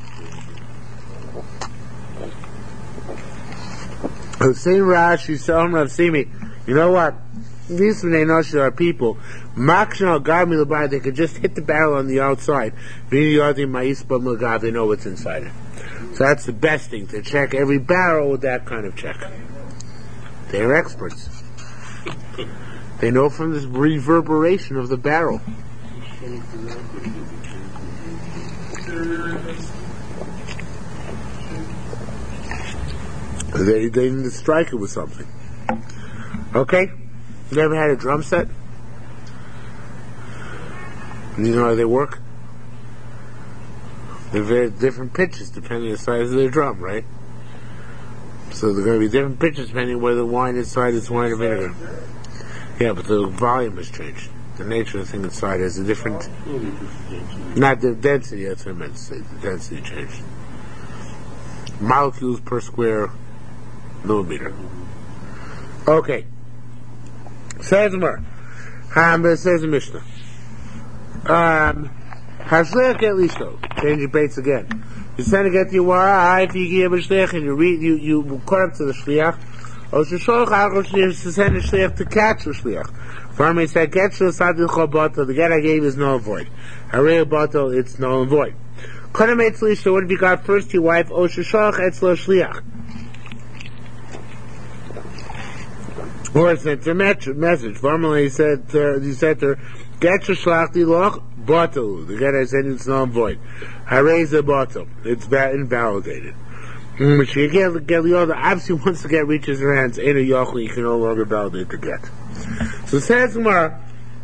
Hussein Rashi Sa'om Rav Simi. You know what? These Noshir are people. Makshal Garmi Labai, they could just hit the barrel on the outside. They know what's inside it. So that's the best thing, to check every barrel with that kind of check. They're experts. They know from this reverberation of the barrel. They didn't strike it with something. Okay? You ever had a drum set? You know how they work? They're very different pitches depending on the size of their drum, right? So they're going to be different pitches depending on whether the wine inside is wine or vinegar. Yeah, but the volume has changed. The nature of the thing inside has a different... Not the density, that's what I meant to say. The density changed. Molecules per square millimeter. Okay. Says Gemara. Says the Mishnah. Hashliach get listo. Change your baits again. You send to get your wara, if you give a shliach and you caught up to the shliach, or shesholach achos to send a shliach to catch the shliach. Farmer said, get shliach bato, the get I gave is null and void. Harei bato, it's null and void. Kodem etz listo, what if you got first your wife, or shesholach etzlo shliach? Or it's a message. Formerly he said to her, get your shlachti loch, bato. The get I said it's null and void. Hareza bato. It's invalidated. She obviously once the get reaches her hands, ain't a yochli, you can no longer validate the get. So says Gemara,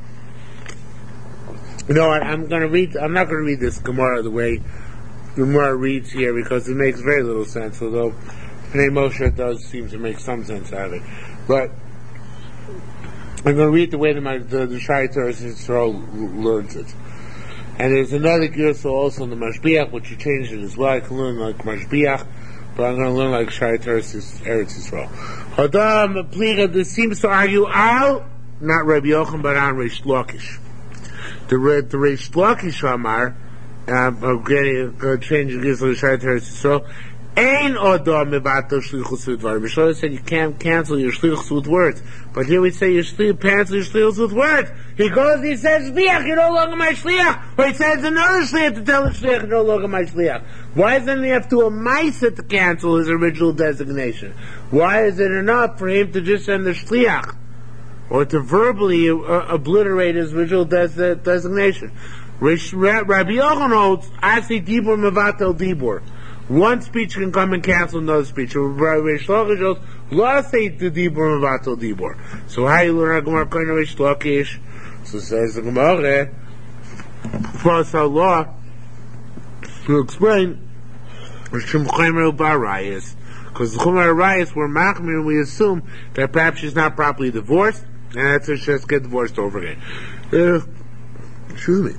you know what, I'm not going to read this Gemara the way Gemara reads here because it makes very little sense, although Pnei Moshe does seem to make some sense out of it. But I'm going to read the way the Shai Torah learns it. And there's another Girsa also in the Mashbiach, which you changed it as well. I can learn like Mashbiach, but I'm going to learn like Shai Torah Eretz Yisrael. Hadam Pliga, this seems to argue al, not Rabbi Yochanan, but on Reish Lakish. The Reish Lakish Amar, changing Girsa to Shai Torah Eretz Yisrael, Ein Odom Mevato Shlichus with Dvarim. Mishnah said you can't cancel your Shlichus with words. But here we say you cancel your Shlichus with words. He goes, he says, Shliach, you're no longer my Shliach. Or he sends another Shliach to tell the Shliach, you're no longer my Shliach. Why doesn't he have to amaisa to cancel his original designation? Why is it enough for him to just send the Shliach? Or to verbally obliterate his original designation? Rabbi Yochanan holds, Asi Dibur Mevatel Dibur. One speech can come and cancel another speech. Reish Lakish goes, "La say the dibur mevatel dibur." So how you learn Gemara Kohen Reish Lakish? So says the Gemara, plus our law to explain Shum Chaymer Barayis, because the Chumar Barayis were machmir, and we assume that perhaps she's not properly divorced, and that's why she has to get divorced over again. Excuse me.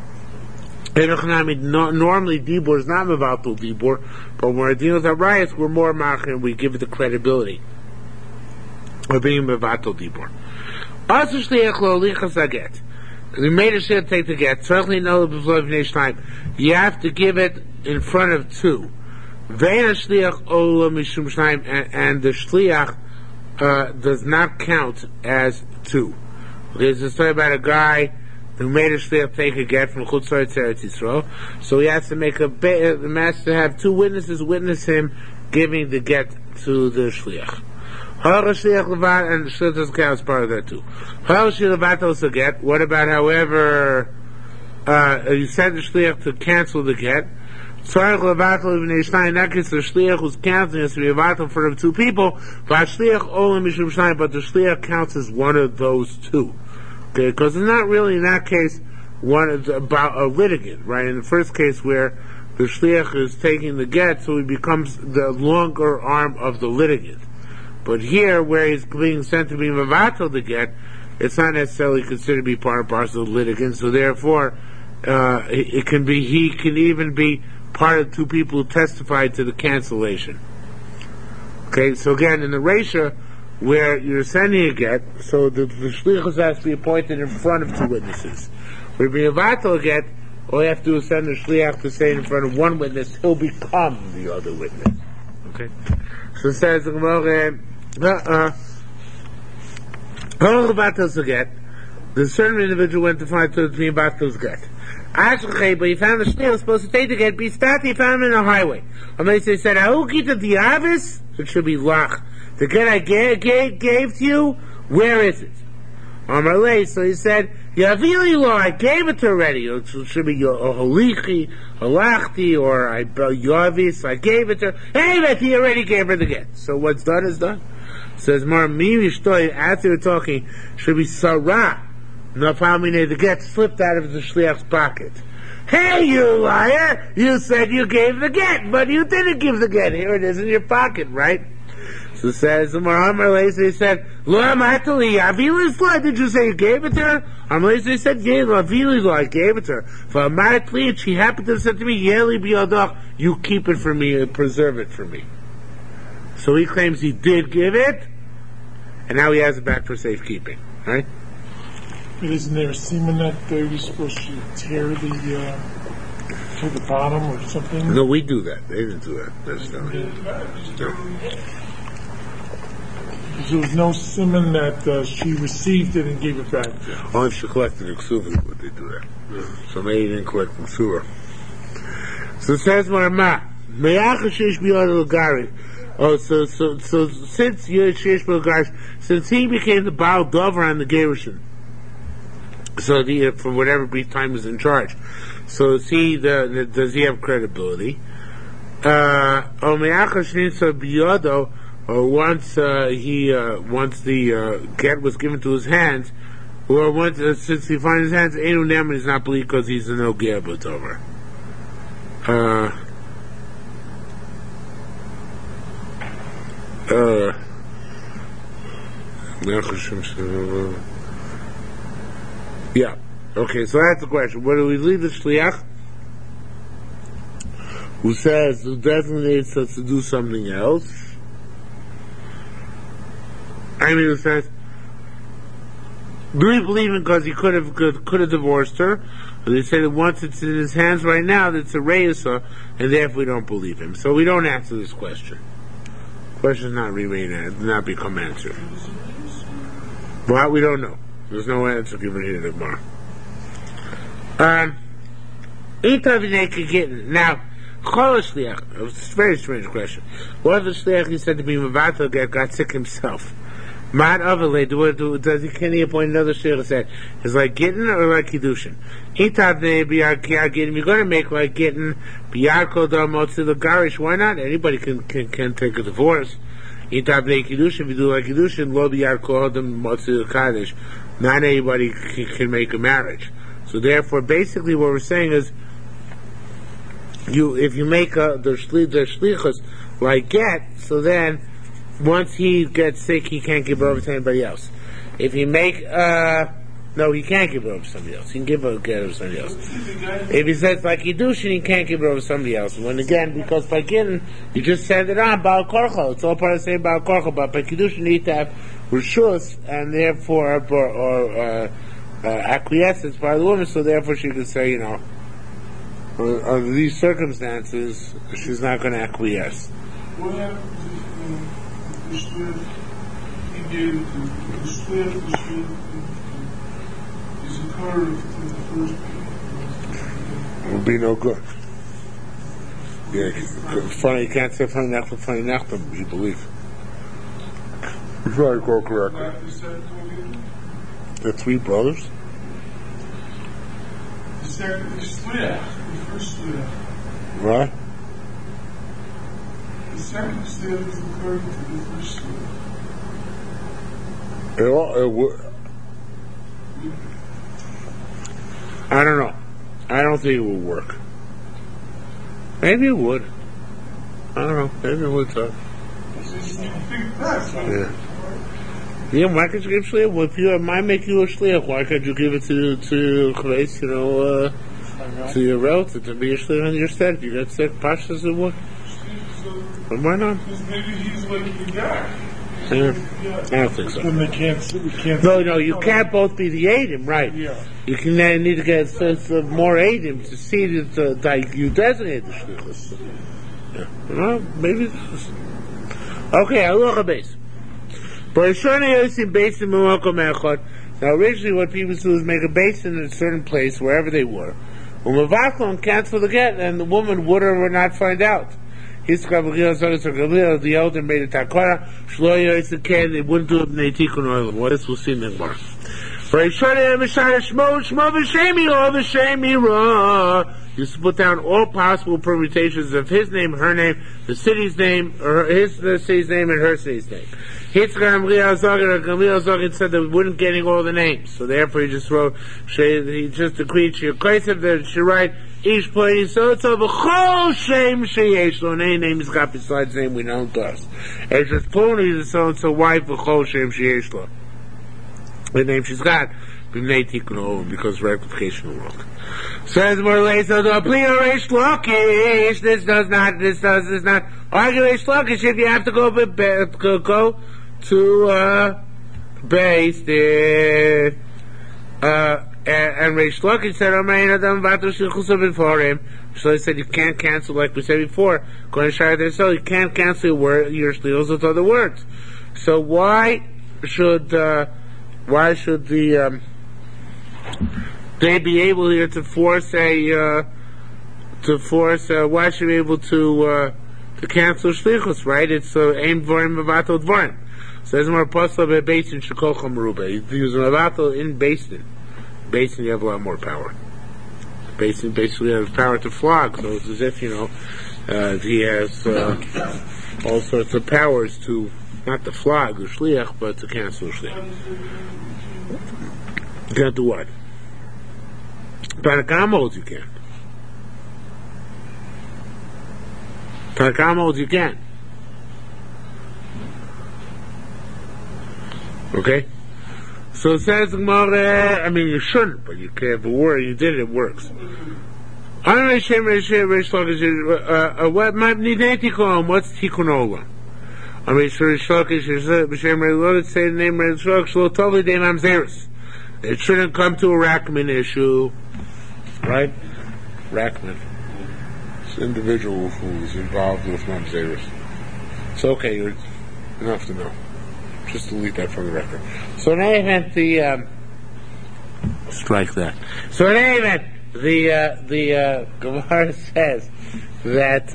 Normally Dibur is not Mevatel Dibur, but when we're dealing with Arayas, we're more Machir and we give it the credibility of being Mevatel Dibur. Also Shliach Lo Lichas Aget. We made a shit take the get. Certainly no before time. You have to give it in front of two. Ve'en Shliach Ola Mishum Shnayim, and the Shliach does not count as two. There's a story about a guy who made a shliach take a get from Chutz La'aretz Eretz Yisrael, so he has to make the master have two witnesses witness him giving the get to the shliach. Shliach Levat, and the shliach doesn't count as part of that too. Shliach Levat also get. What about however you send the shliach to cancel the get? Tzarech Levat Levnei Shnayim. In that case, the shliach who's canceling has to be Levat for two people. But shliach Olam Mishum Shnayim, but the shliach counts as one of those two. Okay, because it's not really in that case about a litigant, right? In the first case where the shliach is taking the get, so he becomes the longer arm of the litigant. But here, where he's being sent to be mevatel the get, it's not necessarily considered to be part and parcel of the litigant. So therefore, he can even be part of two people who testified to the cancellation. Okay, so again, in the Reisha, where you're sending a get, so the shlichus has to be appointed in front of two witnesses. Where being a vatal get, all you have to do is send the shliach to say in front of one witness, he'll become the other witness. Okay? So it says, the certain individual went to find to be Batal's get. But he found the shliach supposed to take the get, he found him in a highway. And they said, Ahukita diavis? It should be lach. The get I gave to you, where is it? Amalei, so he said, Yavili lo, I gave it already. It should be Holichi, Halachti, or Yavis, I gave it to her. Hey, but he already gave her the get. So what's done is done. Says more Mimi Shtoi, as they were talking, should be Sarah. No problem, the get slipped out of the Shliach's pocket. Hey, you liar! You said you gave the get, but you didn't give the get. Here it is in your pocket, right? So it says, they said, Lo Amatali, Avilis Law, did you say you gave it to her? They said, yeah, Avilis Law, I gave it to her. For Amatali, she happened to have said to me, Yeli Biyadach, you keep it for me and preserve it for me. So he claims he did give it, and now he has it back for safekeeping, right? But isn't there a semen that they were supposed to tear the bottom or something? No, we do that. They didn't do that. That's not no. There was no semen that she received it and gave it back. Only if she collected the ksuva would they do that. So maybe he didn't collect the ksuva. So it says, Marama, Meyachashish biyad Lugari. Oh, so since Yeshish Lugari, since he became the Baal Dover on the Gerushin, so for whatever brief time he's in charge, so does he have credibility? Or once the get was given to his hands, or once since he finds his hands, Enu Neman is not believed because he's a no ger b'tover. Yeah. Okay, so that's the question. Where do we leave the shliach who designates us to do something else? Who says, do we believe him because he could have divorced her? Or they say that once it's in his hands right now, that's a reisa, and therefore we don't believe him. So we don't answer this question. The question is not become answered. Well, we don't know. There's no answer given here to Gemara. Now, it's a very strange question. What if the shliach he said to be Mavato got sick himself? Mad Avalei, can he appoint another shliach and say, is like Gittin or like Kiddushin? You're going to make like Gittin, Biyarko Motzi Garish, why not? Anybody can take a divorce. Kiddushin, if you do like Kiddushin, Lo Biyarko Motzi Kaddish. Not anybody can make a marriage. So therefore, basically what we're saying is, if you make the shlichus like get, so then once he gets sick, he can't give it over to anybody else. If you make no, he can't give it over to somebody else. He can give it over to somebody else. If he says like Kiddushin, he can't give it over to somebody else. When again, because by Gittin, you just send it on Baal Korcha. It's all part of the same Baal Korcha. But by Kiddushin, you need to have Rishus, and therefore, acquiescence by the woman, so therefore she could say, under these circumstances, she's not going to acquiesce. What happens if the shliach he gave it to the shliach is occurring in the first place? It would be no good. Yeah, funny, you can't say funny nachtam, you believe. It's right, go correctly. The three brothers? The shliach, the first shliach. Right? The second shliach is occurring to the first shliach. I don't know. I don't think it would work. Maybe it would. I don't know. Maybe it would, too. Yeah. Yeah, why could you give shliach? Well, if you might make you a shliach, why can't you give it to Chreis, to your relative to be a shliach on your stead? If you get sick, pashas it would. But why not? Because maybe he's like the guy. Yeah. I don't think so. Then we can't. No, you can't both be the Adim, right? Yeah. You can need to get a sense of more Adim to see that you designate the shlichus. Yeah. Well, maybe. Okay, Aloha base. Now originally what people do is make a basin in a certain place, wherever they were. And cancel the get, and the woman would or would not find out. The elder made a takara, they wouldn't do it in a tikkun oil. What is we'll see in the Gemara. You put down all possible permutations of his name, her name, the city's name, or the city's name, and her city's name. Gamliel Zogin said that we wouldn't getting all the names, so therefore he just wrote. He just agreed. She write each place. So it's a whole shame sheyesh lo. Any name he's got besides name we know does. It's just pulling the so and so wife of whole shame sheyesh lo. The name she's got. Because rectification will work. Says more later, this does not argue Reish Lakish if you have to go to base the and Reish Lakish said, so he said you can't cancel, like we said before, going to Shire there, so you can't cancel your shlichus with other words. So why should they be able here to force why should be able to cancel shlichus, right? It's aim dvorim mevatel dvorim. So there's more possible by Basin Shekolcha Meruba. You use mevatel in Basin. Basin, you have a lot more power. Basin basically has power to flog, so it's as if, he has all sorts of powers to, not to flog the shliach, but to cancel the shliach. You can't do what? Tanakam holds you can. Tanakam holds you can. Okay? So it says Gemara, you shouldn't, but you can't. But where you did it works. What's Tikkun Olam? Say the name Reish Lakish. It shouldn't come to a Rackman issue, right? Rackman. It's an individual who is involved with Mamzeris. It's okay, you're enough to know. Just delete that from the record. So in any event, strike that. So in any event, the Gemara says that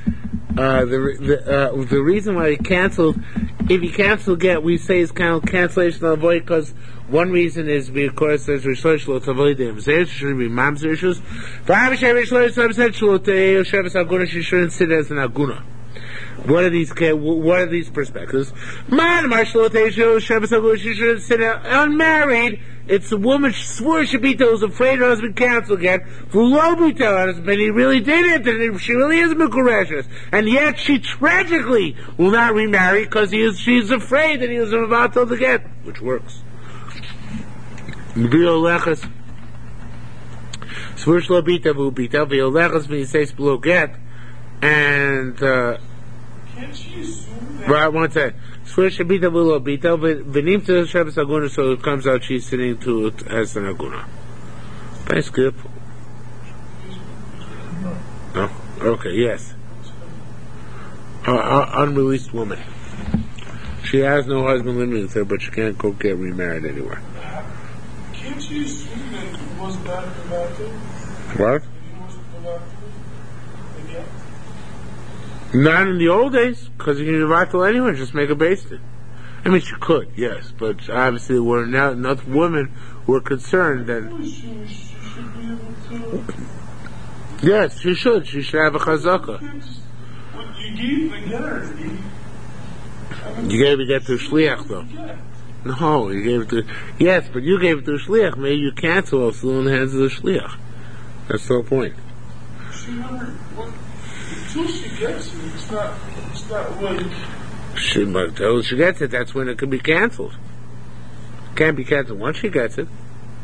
the reason why he canceled, if he canceled get, we say is cancellation of avoid, because one reason is because there's Rishosh lo tavoid them. It shouldn't be Mamzer issues. She shouldn't sit as an aguna. What are these perspectives? She should sit unmarried. It's a woman swore Shabita who's afraid her husband canceled again. Her husband, he really did it, and she really is Mekureshes. And yet she tragically will not remarry because she's afraid that he was about to get, which works. Swirshlo Bita Vubita, Violechas when he says below get, and can't she assume that? Right, one second. Swish Bita Vula Bita, Venim to Shabbos Aguna, so it comes out she's sitting to it as an Aguna. That's good. No? Okay, yes. Unreleased woman. She has no husband living with her, but she can't go get remarried anywhere. Can't she assume that it was not about it? What? Not in the old days, because you can invite to anyone, just make a basement. She could, yes, but obviously there were now enough women who were concerned that. She should be able to. Yes, she should. She should have a chazaka. You gave the getter. You gave it to shliach, though. No, you gave it to. Yes, but you gave it to shliach. Maybe you cancel it still in the hands of the shliach. That's the whole point. She never. Until she gets it, it's not like. Until she gets it, that's when it can be canceled. It can't be canceled once she gets it.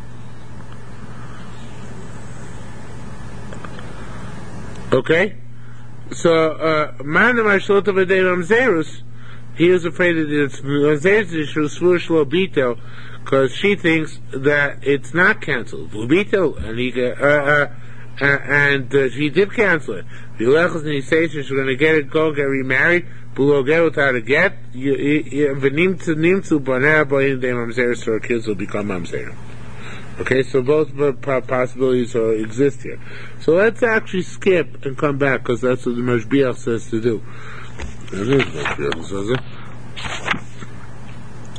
Okay? So, he was afraid that it's because she thinks that it's not canceled. And he did cancel it. And he says she's going to get remarried. Her kids will become mamzer. Okay, so both possibilities exist here. So let's actually skip and come back, because that's what the Mashbiach says to do.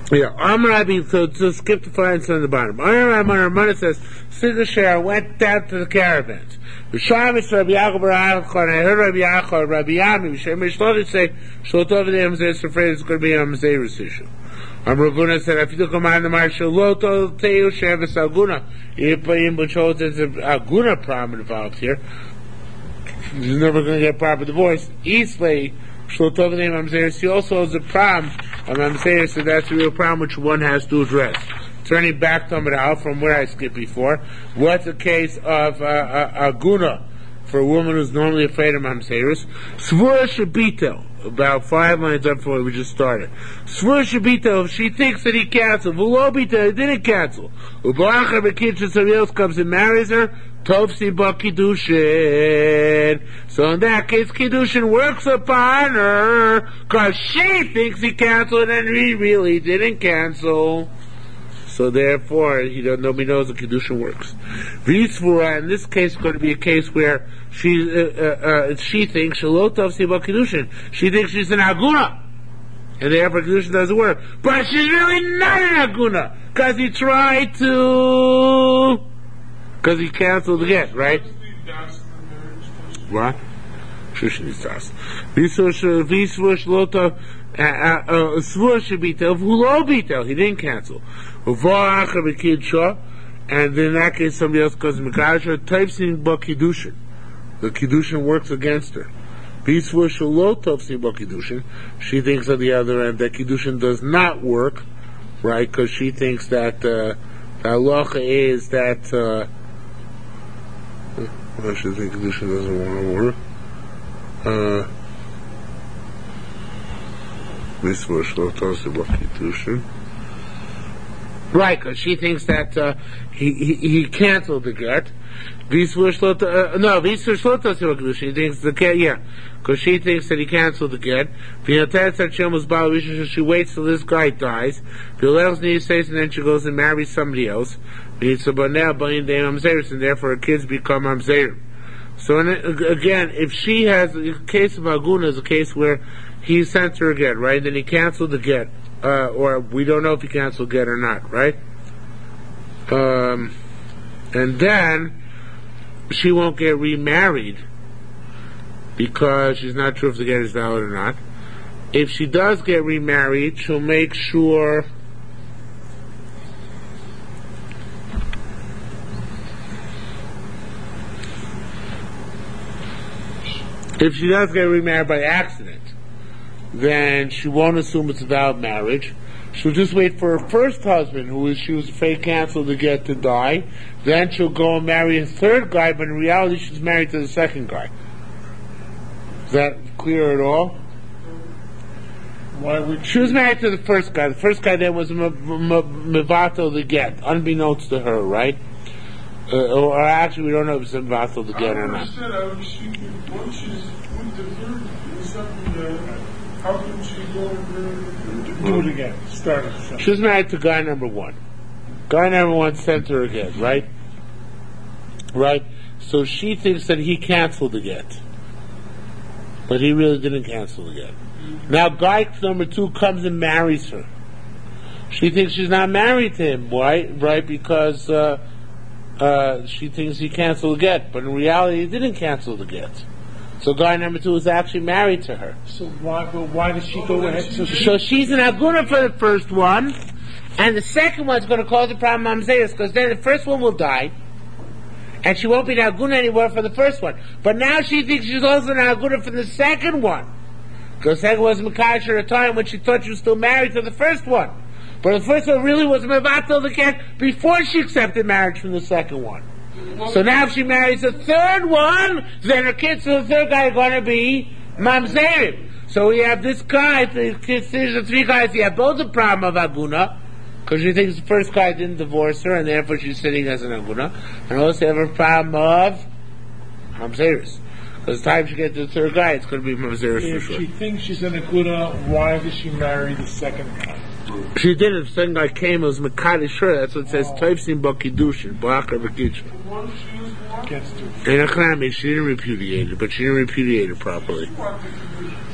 Yeah, Amrabi, to skip the lines on the bottom. Ramana says, Sidashar went down to the caravans. Vishamis Rabbi Yaakov and I heard Rabbi Yaakov, Rabbi Yami, Shemishlovi say, Shlotov the Amzeh is afraid it's going to be an Amzeh issue. Ravuna said, if you look at the Marshal Loto, Teu Shevis Aguna, Yipayim Buchot, there's an Aguna problem involved here. He's never going to get proper divorce. Eastley, Shlotov the Amzeh, he also has a problem. I'm saying, so that's a real problem which one has to address. Turning back to Amar from where I skipped before, what's a case of a guna for a woman who's normally afraid of mamzeris? Svura shabitel, about 5 lines up before we just started. Svura shabitel, if she thinks that he canceled, vulobitel, he didn't cancel. Ubalacha bekitcha, somebody else comes and marries her, Tovsi ba Kiddushin. So in that case, Kiddushin works upon her, because she thinks he canceled and he really didn't cancel. So therefore, nobody knows that Kiddushin works. V'yisvura, in this case, is going to be a case where she thinks, Shalot Tovsi ba Kiddushin. She thinks she's an Aguna. And therefore Kiddushin doesn't work. But she's really not an Aguna, because he tried to... Because he canceled again, right? What? Shushin das. Visvush lota svur shabitel v'lo he didn't cancel. V'va'acha b'kidsha, and in that case somebody else goes mekasher typesing ba Kiddushin. The Kiddushin works against her. Visvush lota ba Kiddushin. She thinks on the other end that Kiddushin does not work, right? Because she thinks that the halacha is that. I should think Kiddushin doesn't want to work. This was Shlotos about Kiddushin. Right, because she thinks that he canceled the get. These were Shlotos about Kiddushin. She thinks the get, yeah, because she thinks that he canceled the get. She waits till this guy dies. And then she goes and marries somebody else. And therefore her kids become Amzerim. So again, if she has a case of Aguna is a case where he sent her a get, right? Then he canceled the get, or we don't know if he canceled get or not, right? And then she won't get remarried because she's not sure if the get is valid or not. If she does get remarried, she'll make sure. If she does get remarried by accident, then she won't assume it's a valid marriage. She'll just wait for her first husband, she was afraid canceled to get to die. Then she'll go and marry a third guy, but in reality she's married to the second guy. Is that clear at all? She was married to the first guy. The first guy then was Mevato the get, unbeknownst to her, right? Or actually, we don't know if it's Mevato the get or not. Once she's with the third, how can she go and do it again? Start it. She was married to guy number one. Guy number one sent her again, right? Right? So she thinks that he canceled the get. But he really didn't cancel the get. Now guy number two comes and marries her. She thinks she's not married to him. Why? Right? Because she thinks he canceled the get. But in reality, he didn't cancel the get. So guy number two is actually married to her. So why does she go ahead? So she's an aguna for the first one, and the second one's going to cause the problem mamzeus, because then the first one will die, and she won't be an aguna anymore for the first one. But now she thinks she's also an aguna for the second one, because the second one was mekadosh at a time when she thought she was still married to the first one. But the first one really was mevatel the cat before she accepted marriage from the second one. So now if she marries the third one, then her kids to the third guy are going to be mamzerim. So we have this guy, the kids, the three guys, he have both the problem of aguna, because she thinks the first guy didn't divorce her, and therefore she's sitting as an aguna, and also have a problem of mamzeris. Because the time she gets to the third guy, it's going to be mamzeris for sure. If she thinks she's an aguna, why does she marry the second guy? She did. The second guy came, it was mekadosh her. That's what it says. Toifsim ba Kiddushin, ba'achar b'kidushin. In a clammy, she didn't repudiate it, but she didn't repudiate it properly.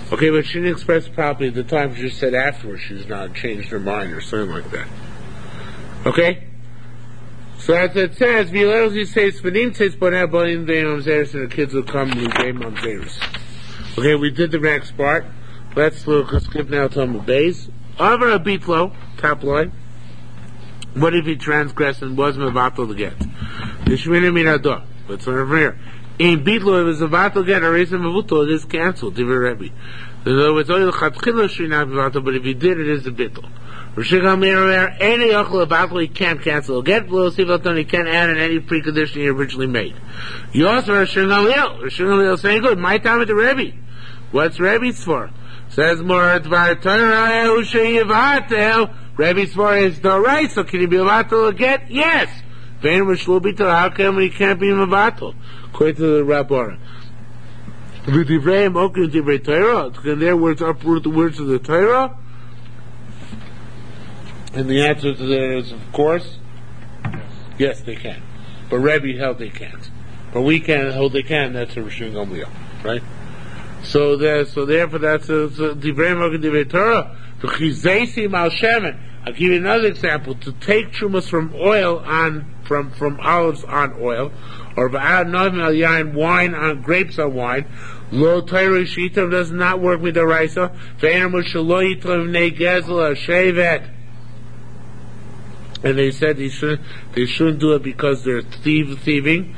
Okay, but she didn't express it properly at the time. She just said afterwards she's not changed her mind or something like that. Okay? So as it says, Vilelzi says, Spadim says, Bonabolim de Mamzeris, and the kids will come and they Mamzeris. Okay, we did the next part. Let's skip now to the base. Over a bitlo, top line. What if he transgressed and was mevatel the get? The Shemina Minado. Let's learn from here. In bitlo, it was a vatel get, a reason mevuto, it is cancelled, Divrei Rebbe. In other words, only the chatchila should not be vatel, but if he did, it is a bitlo. Rishigam Meir, any yochel vatel, he can't cancel. Get below sivaton, he can't add in any precondition he originally made. You also Rishigam Leil saying, good, my time at the Rebbe. What's Rebbe's for? Says more Dvar Torah Usheyivatel. Rebbe's for is the right, so can he be mevatel again? Yes. Vein which will be Torah, how come he can't be mevatel? According to the Rabbara. The Divrei Mokim Divrei Torah, can their words uproot the words of the Torah? And the answer to that is, of course, yes, they can. But Rebbe held they can't. But we can't hold they can. That's a Rishon Gamliel, right? So therefore, that's a Divrei Mokim Divrei Torah. The Chizeisim al Shemen. I'll give you another example. To take trumas from oil from olives on oil, or novim al yain, wine on grapes on wine. Lo Torah Shitam does not work with the Raisa. Ve'enamu shelo yitom nei gezel shevet. And they said they shouldn't do it because they're thieving.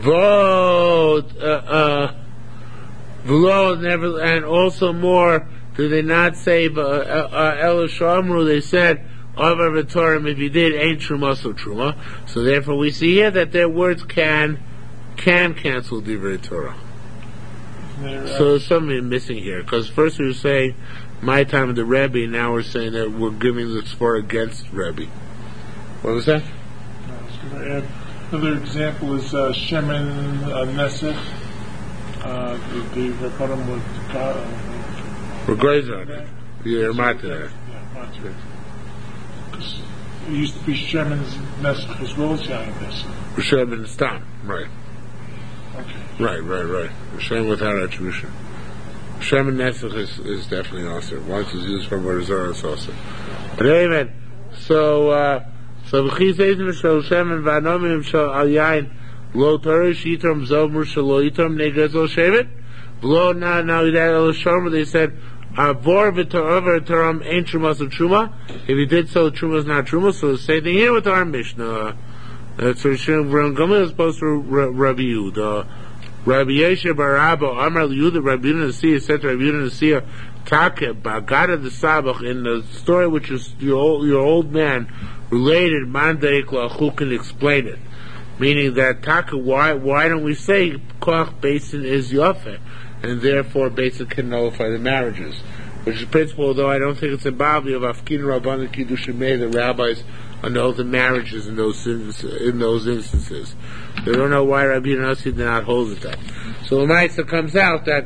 Never, and also more. Do they not say Elishamru? They said Avar v'Torah. If you did, ain't truma so truma. So therefore, we see here that their words can cancel Divrei Torah. So there's something missing here, because first we were saying my time of the Rebbe, now we're saying that we're giving the tzvor against Rebbe. What was that? I was going to add another example is Shemin Nesef. The Rabbanim with we're great on it. Yeah, Martin. Yeah, because it used to be Shemin's Nesef as well as Yain Nesef. Shemin Stam, right. Okay. Right. Shemin without attribution. Shemin Nesef is definitely also. Once it's used for Morizor, it's also. But anyway, so v'chizeitim shel Shemin v'anomim shel al yain lo Torah shitram zomur shelo yitram negezol shevet v'lo now that el shomer they said avor v'torah v'toram ain't truma so truma. If he did so, truma is not truma. So the same thing here with our Mishnah. That's Rishon Gamliel is supposed to Rabbi Yehuda. Rabbi Yeshua bar Abba Amar Yehuda Rabbi Yehuda Nasiya said to Rabbi Yehuda Nasiya Taka Bagada the Sabach in the story which is your old man related Mandaikla who can explain it. Meaning that Taka, why don't we say Koach Basin is Yofeh, and therefore Basin can nullify the marriages? Which is principle, although I don't think it's a Bavli of Afkin Rabban Kiddushimei, the rabbis annul the marriages in those instances. They don't know why Rabbi Yonasi did not hold it that. So the Maisa comes out that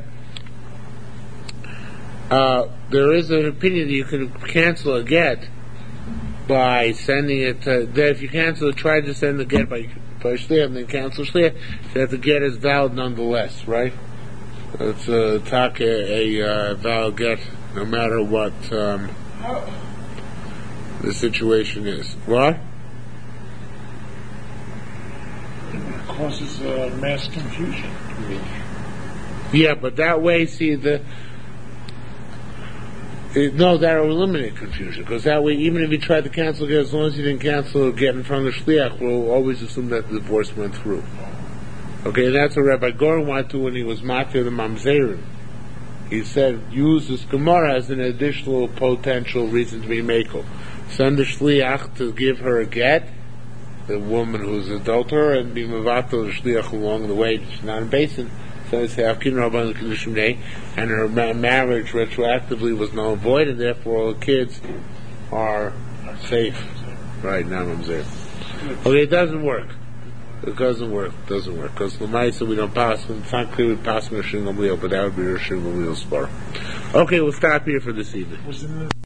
there is an opinion that you can cancel a get by sending it that if you cancel it, try to send the get by shliach and then cancel shliach, that the get is valid nonetheless, right? It's a valid get no matter what the situation is. What? It causes mass confusion. Yeah, but that way, see, that will eliminate confusion, because that way, even if you tried to cancel it, as long as you didn't cancel or get in front of the shliach, we'll always assume that the divorce went through. Okay, that's what Rabbi Goren wanted to when he was matir the mamzerim. He said, use this Gemara as an additional potential reason to be mekel. Send the shliach to give her a get, the woman who's adulterer, and be mevatel the shliach along the way. She's not in basin. So say Afkin Rabban Kiddushim, and her marriage retroactively was null and void, and therefore all the kids are safe. Right now, mamzer. Okay, it doesn't work. Because Lamaisa we don't pass. It's not clear we pass Rishon Gamliel, but that would be Rishon Gamliel's spar. Okay, we'll stop here for this evening.